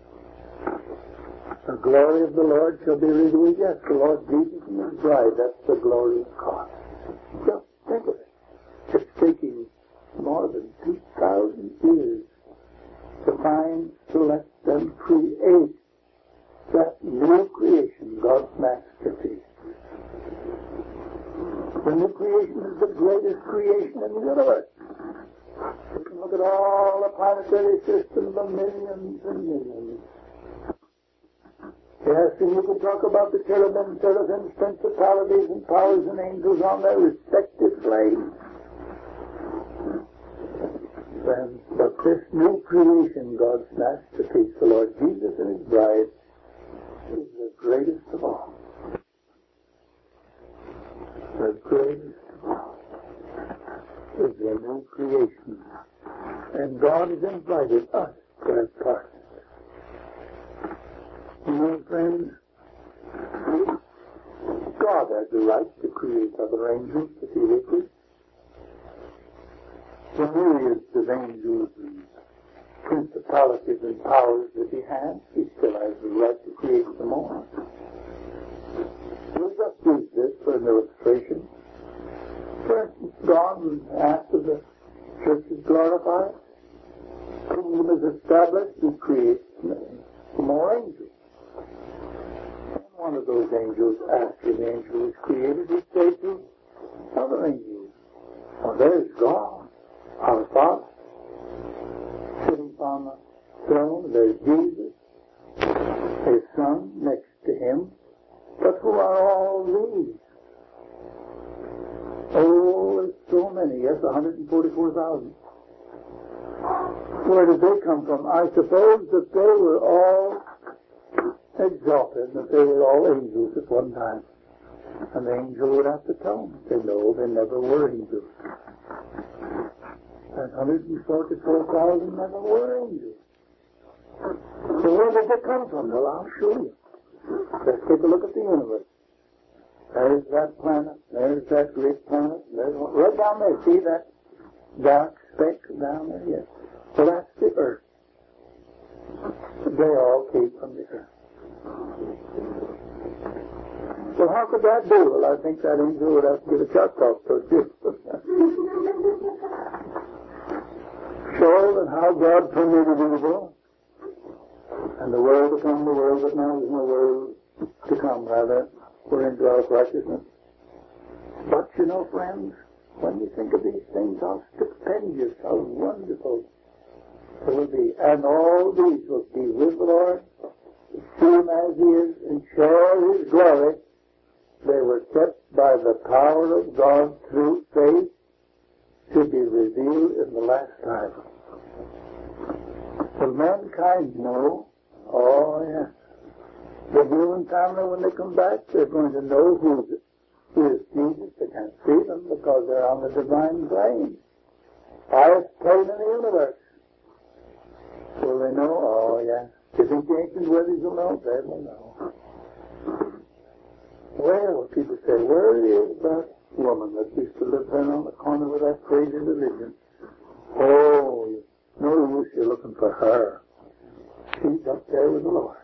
The glory of the Lord shall be revealed. Yes, the Lord Jesus and His bride, that's the glory of God. Just think of it. It's taking more than 2,000 years to find, select, and create that new creation, God's masterpiece. The new creation is the greatest creation in the universe. You can look at all the planetary systems, the millions and millions. Yes, and you can talk about the cherubim, seraphims, principalities, and powers and angels on their respective planes. But this new creation, God's masterpiece, the Lord Jesus and His bride, is the greatest of all. The greatest of all is the new creation. And God has invited us to have part. You know, friends, God has the right to create other angels if He wishes. The myriads of angels and principalities and powers that He has, He still has the right to create some more. We'll just use this for an illustration. For instance, God, after the church is glorified, the kingdom is established, He creates some more angels. And one of those angels, after the angel is created, He says to other angels, well, there's God, our Father, sitting upon the throne. There's Jesus, His Son, next to Him. But who are all these? Oh, there's so many. Yes, 144,000. Where did they come from? I suppose that they were all exalted, that they were all angels at one time. And the angel would have to tell them. They know they never were angels. And 144,000 never were angels. So where did they come from? Well, I'll show you. Let's take a look at the universe. There's that planet. There's that great planet. There's one right down there. See that dark speck down there? Yes. So that's the Earth. They all came from the Earth. So how could that be? Well, I think that angel would have to give a chuck off to you. Show that how God permitted evil, and the world to come, the world that now is no world to come, rather, for indwelt righteousness. But, you know, friends, When you think of these things, how stupendous, how wonderful it will be. And all these will be with the Lord, see him as he is, and share his glory. They were kept by the power of God through faith to be revealed in the last time. Will mankind know? Oh, yes. The human family, when they come back, they're going to know who is Jesus. They can't see them because they're on the divine plane. Highest plane in the universe. Will they know? Oh, yes. Do you think the ancient worthies will know? They will know. Well, people say, where is that woman that used to live then on the corner with that crazy religion? Oh, no use you're looking for her. She's up there with the Lord.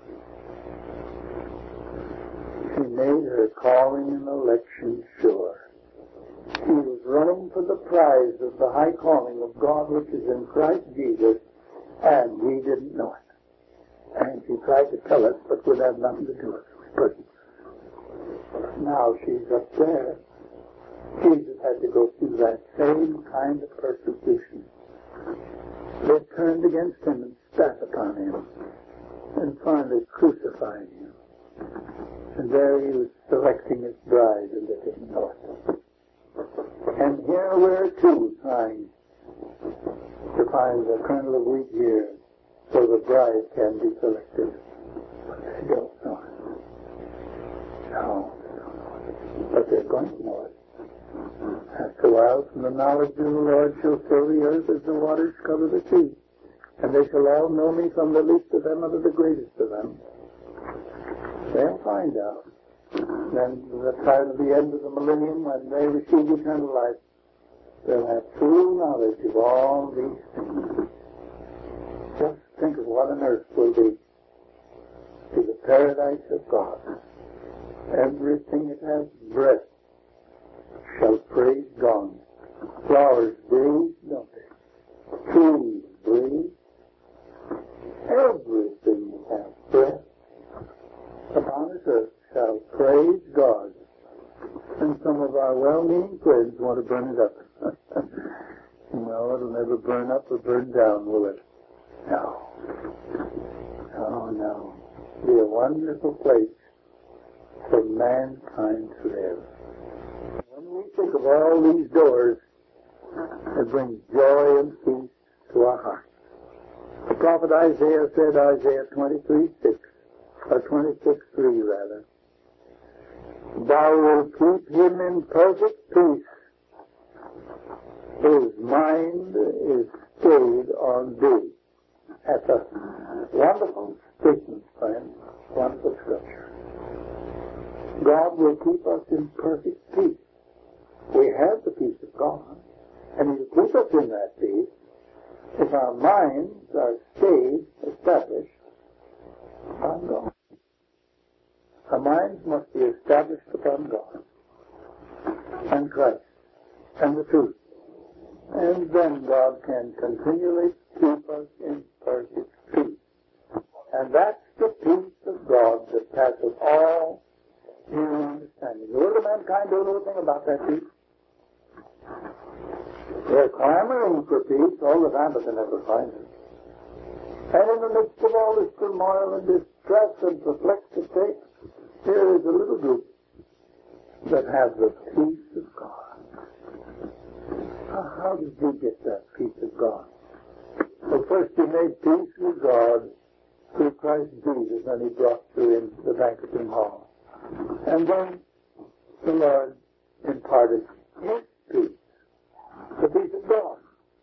She made her calling and election sure. She was running for the prize of the high calling of God which is in Christ Jesus, and we didn't know it. And she tried to tell us, but would have nothing to do with it. We couldn't. Now she's up there. Jesus had to go through that same kind of persecution. They turned against him and spat upon him, and finally crucified him. And there he was selecting his bride, and they didn't know it. And here we're too trying to find the kernel of wheat here so the bride can be selected. But they don't know it. No. But they're going to know it. After a while, from the knowledge of the Lord shall fill the earth as the waters cover the sea. And they shall all know me, from the least of them unto the greatest of them. They'll find out. Then, the time of the end of the millennium, when they receive eternal life, they'll have true knowledge of all these things. Just think of what on earth will be to the paradise of God. Everything that has breath shall praise God. Flowers breathe, don't they? Trees breathe. Everything that has breath upon this earth shall praise God. And some of our well-meaning friends want to burn it up. No, it'll never burn up or burn down, will it? No. Oh, no. It'll be a wonderful place for mankind to live. When we think of all these doors, it brings joy and peace to our hearts. The prophet Isaiah said, Isaiah 23:6, or 26:3 rather, thou wilt keep him in perfect peace. His mind is stayed on thee. That's a wonderful statement, friends. Wonderful scripture. God will keep us in perfect peace. We have the peace of God, and He will keep us in that peace if our minds are stayed, established upon God. Our minds must be established upon God and Christ and the truth. And then God can continually keep us in perfect peace. And that's the peace of God that passes all human understanding. The world of mankind don't know anything about that peace. They're clamoring for peace all the time, but they never find it. And in the midst of all this turmoil and distress and perplexity, here is a little group that have the peace of God. How did you get that peace of God? Well, first you made peace with God through Christ Jesus, and He brought you in the banqueting hall. And then the Lord imparted His peace, the peace of God,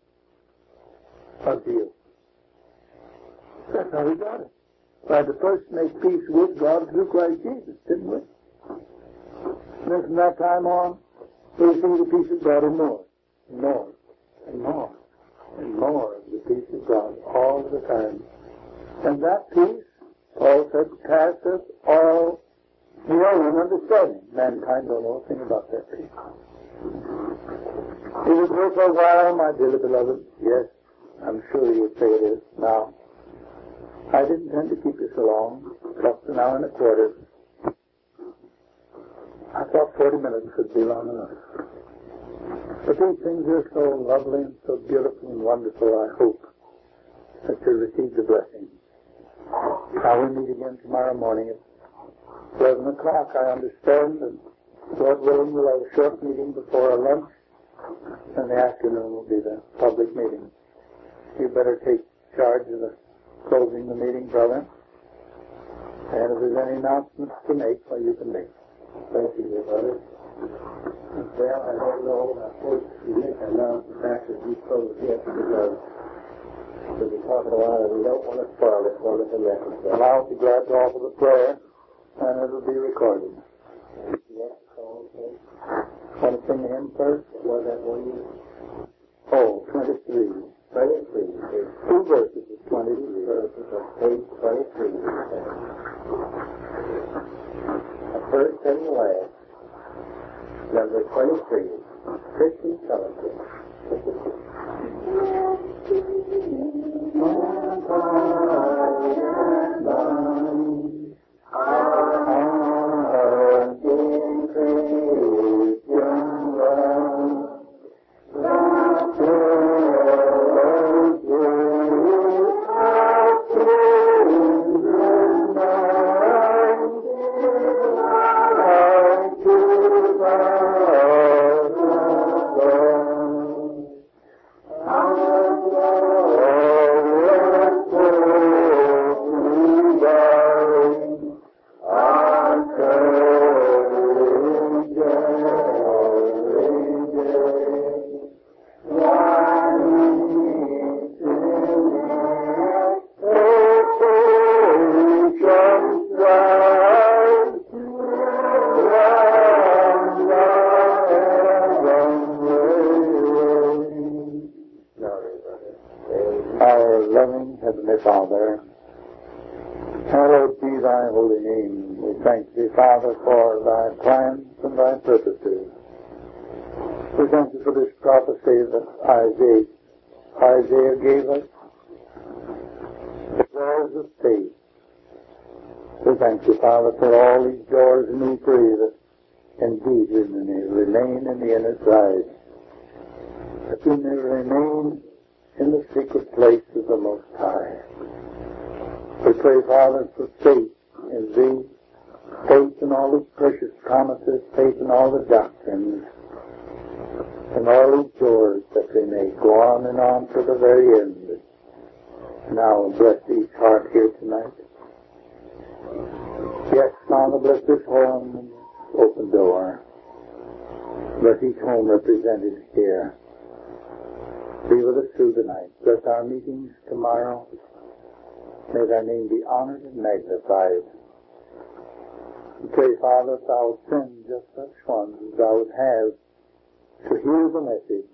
unto you. That's how we got it. We had to first make peace with God through Christ Jesus, didn't we? And then from that time on, we see the peace of God and more, and more, and more, and more of the peace of God all the time. And that peace, Paul said, passeth all human understanding. Mankind don't know anything about that peace. Is it worth a while, my dearly beloved? Yes, I'm sure you would say it is. Now, I didn't intend to keep you so long, just an hour and a quarter. I thought 40 minutes would be long enough. But these things are so lovely and so beautiful and wonderful, I hope that you receive the blessing. Now we meet again tomorrow morning at 11 o'clock. I understand that, Lord willing, we'll have a short meeting before our lunch, and the afternoon will be the public meeting. You better take charge of the closing the meeting, brother. And if there's any announcements to make, well, you can make. Thank you, dear brother. Well, I don't know. I suppose Nick announced the fact that we closed yet because we'll be talking a lot and we don't want to spoil this wonderful message. Well, I'll be glad to offer the prayer, and it'll be recorded. Yes, okay. Want to sing the hymn first? Was that one you? Oh, 23. 23. Two verses of 23. Verses of page 23. The first and the last. Number 23. Christian Fellowship. Father, hallowed be thy holy name. We thank thee, Father, for thy plans and thy purposes. We thank you for this prophecy that Isaiah gave us, the doors of faith. We thank you, Father, for all these doors, and we pray that indeed we may remain in the inner side, that we may remain in the secret place of the Most High. We pray, Father, for faith in thee, faith in all these precious promises, faith in all the doctrines, and all these doors, that they may go on and on to the very end. Now bless each heart here tonight. Yes, Father, bless this home and open door. Bless each home represented here. Be with us through the night. Bless our meetings tomorrow. May thy name be honored and magnified. We pray, Father, that thou wilt send just such ones as thou would have to hear the message.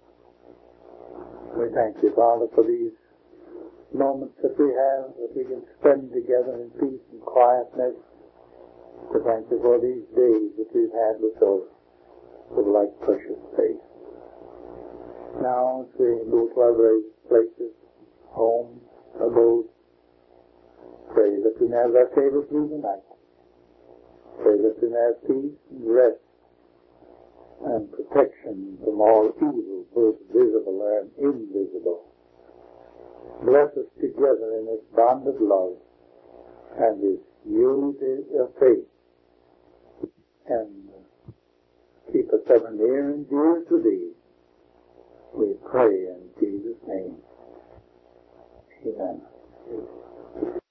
We thank you, Father, for these moments that we have, that we can spend together in peace and quietness. We thank you for these days that we've had with those with like precious faith. Now, as we go to our various places, homes, abodes, pray that we may have thy favor through the night. Pray that we may have peace and rest and protection from all evil, both visible and invisible. Bless us together in this bond of love and this unity of faith, and keep us ever near and dear to thee. We pray in Jesus' name. Amen.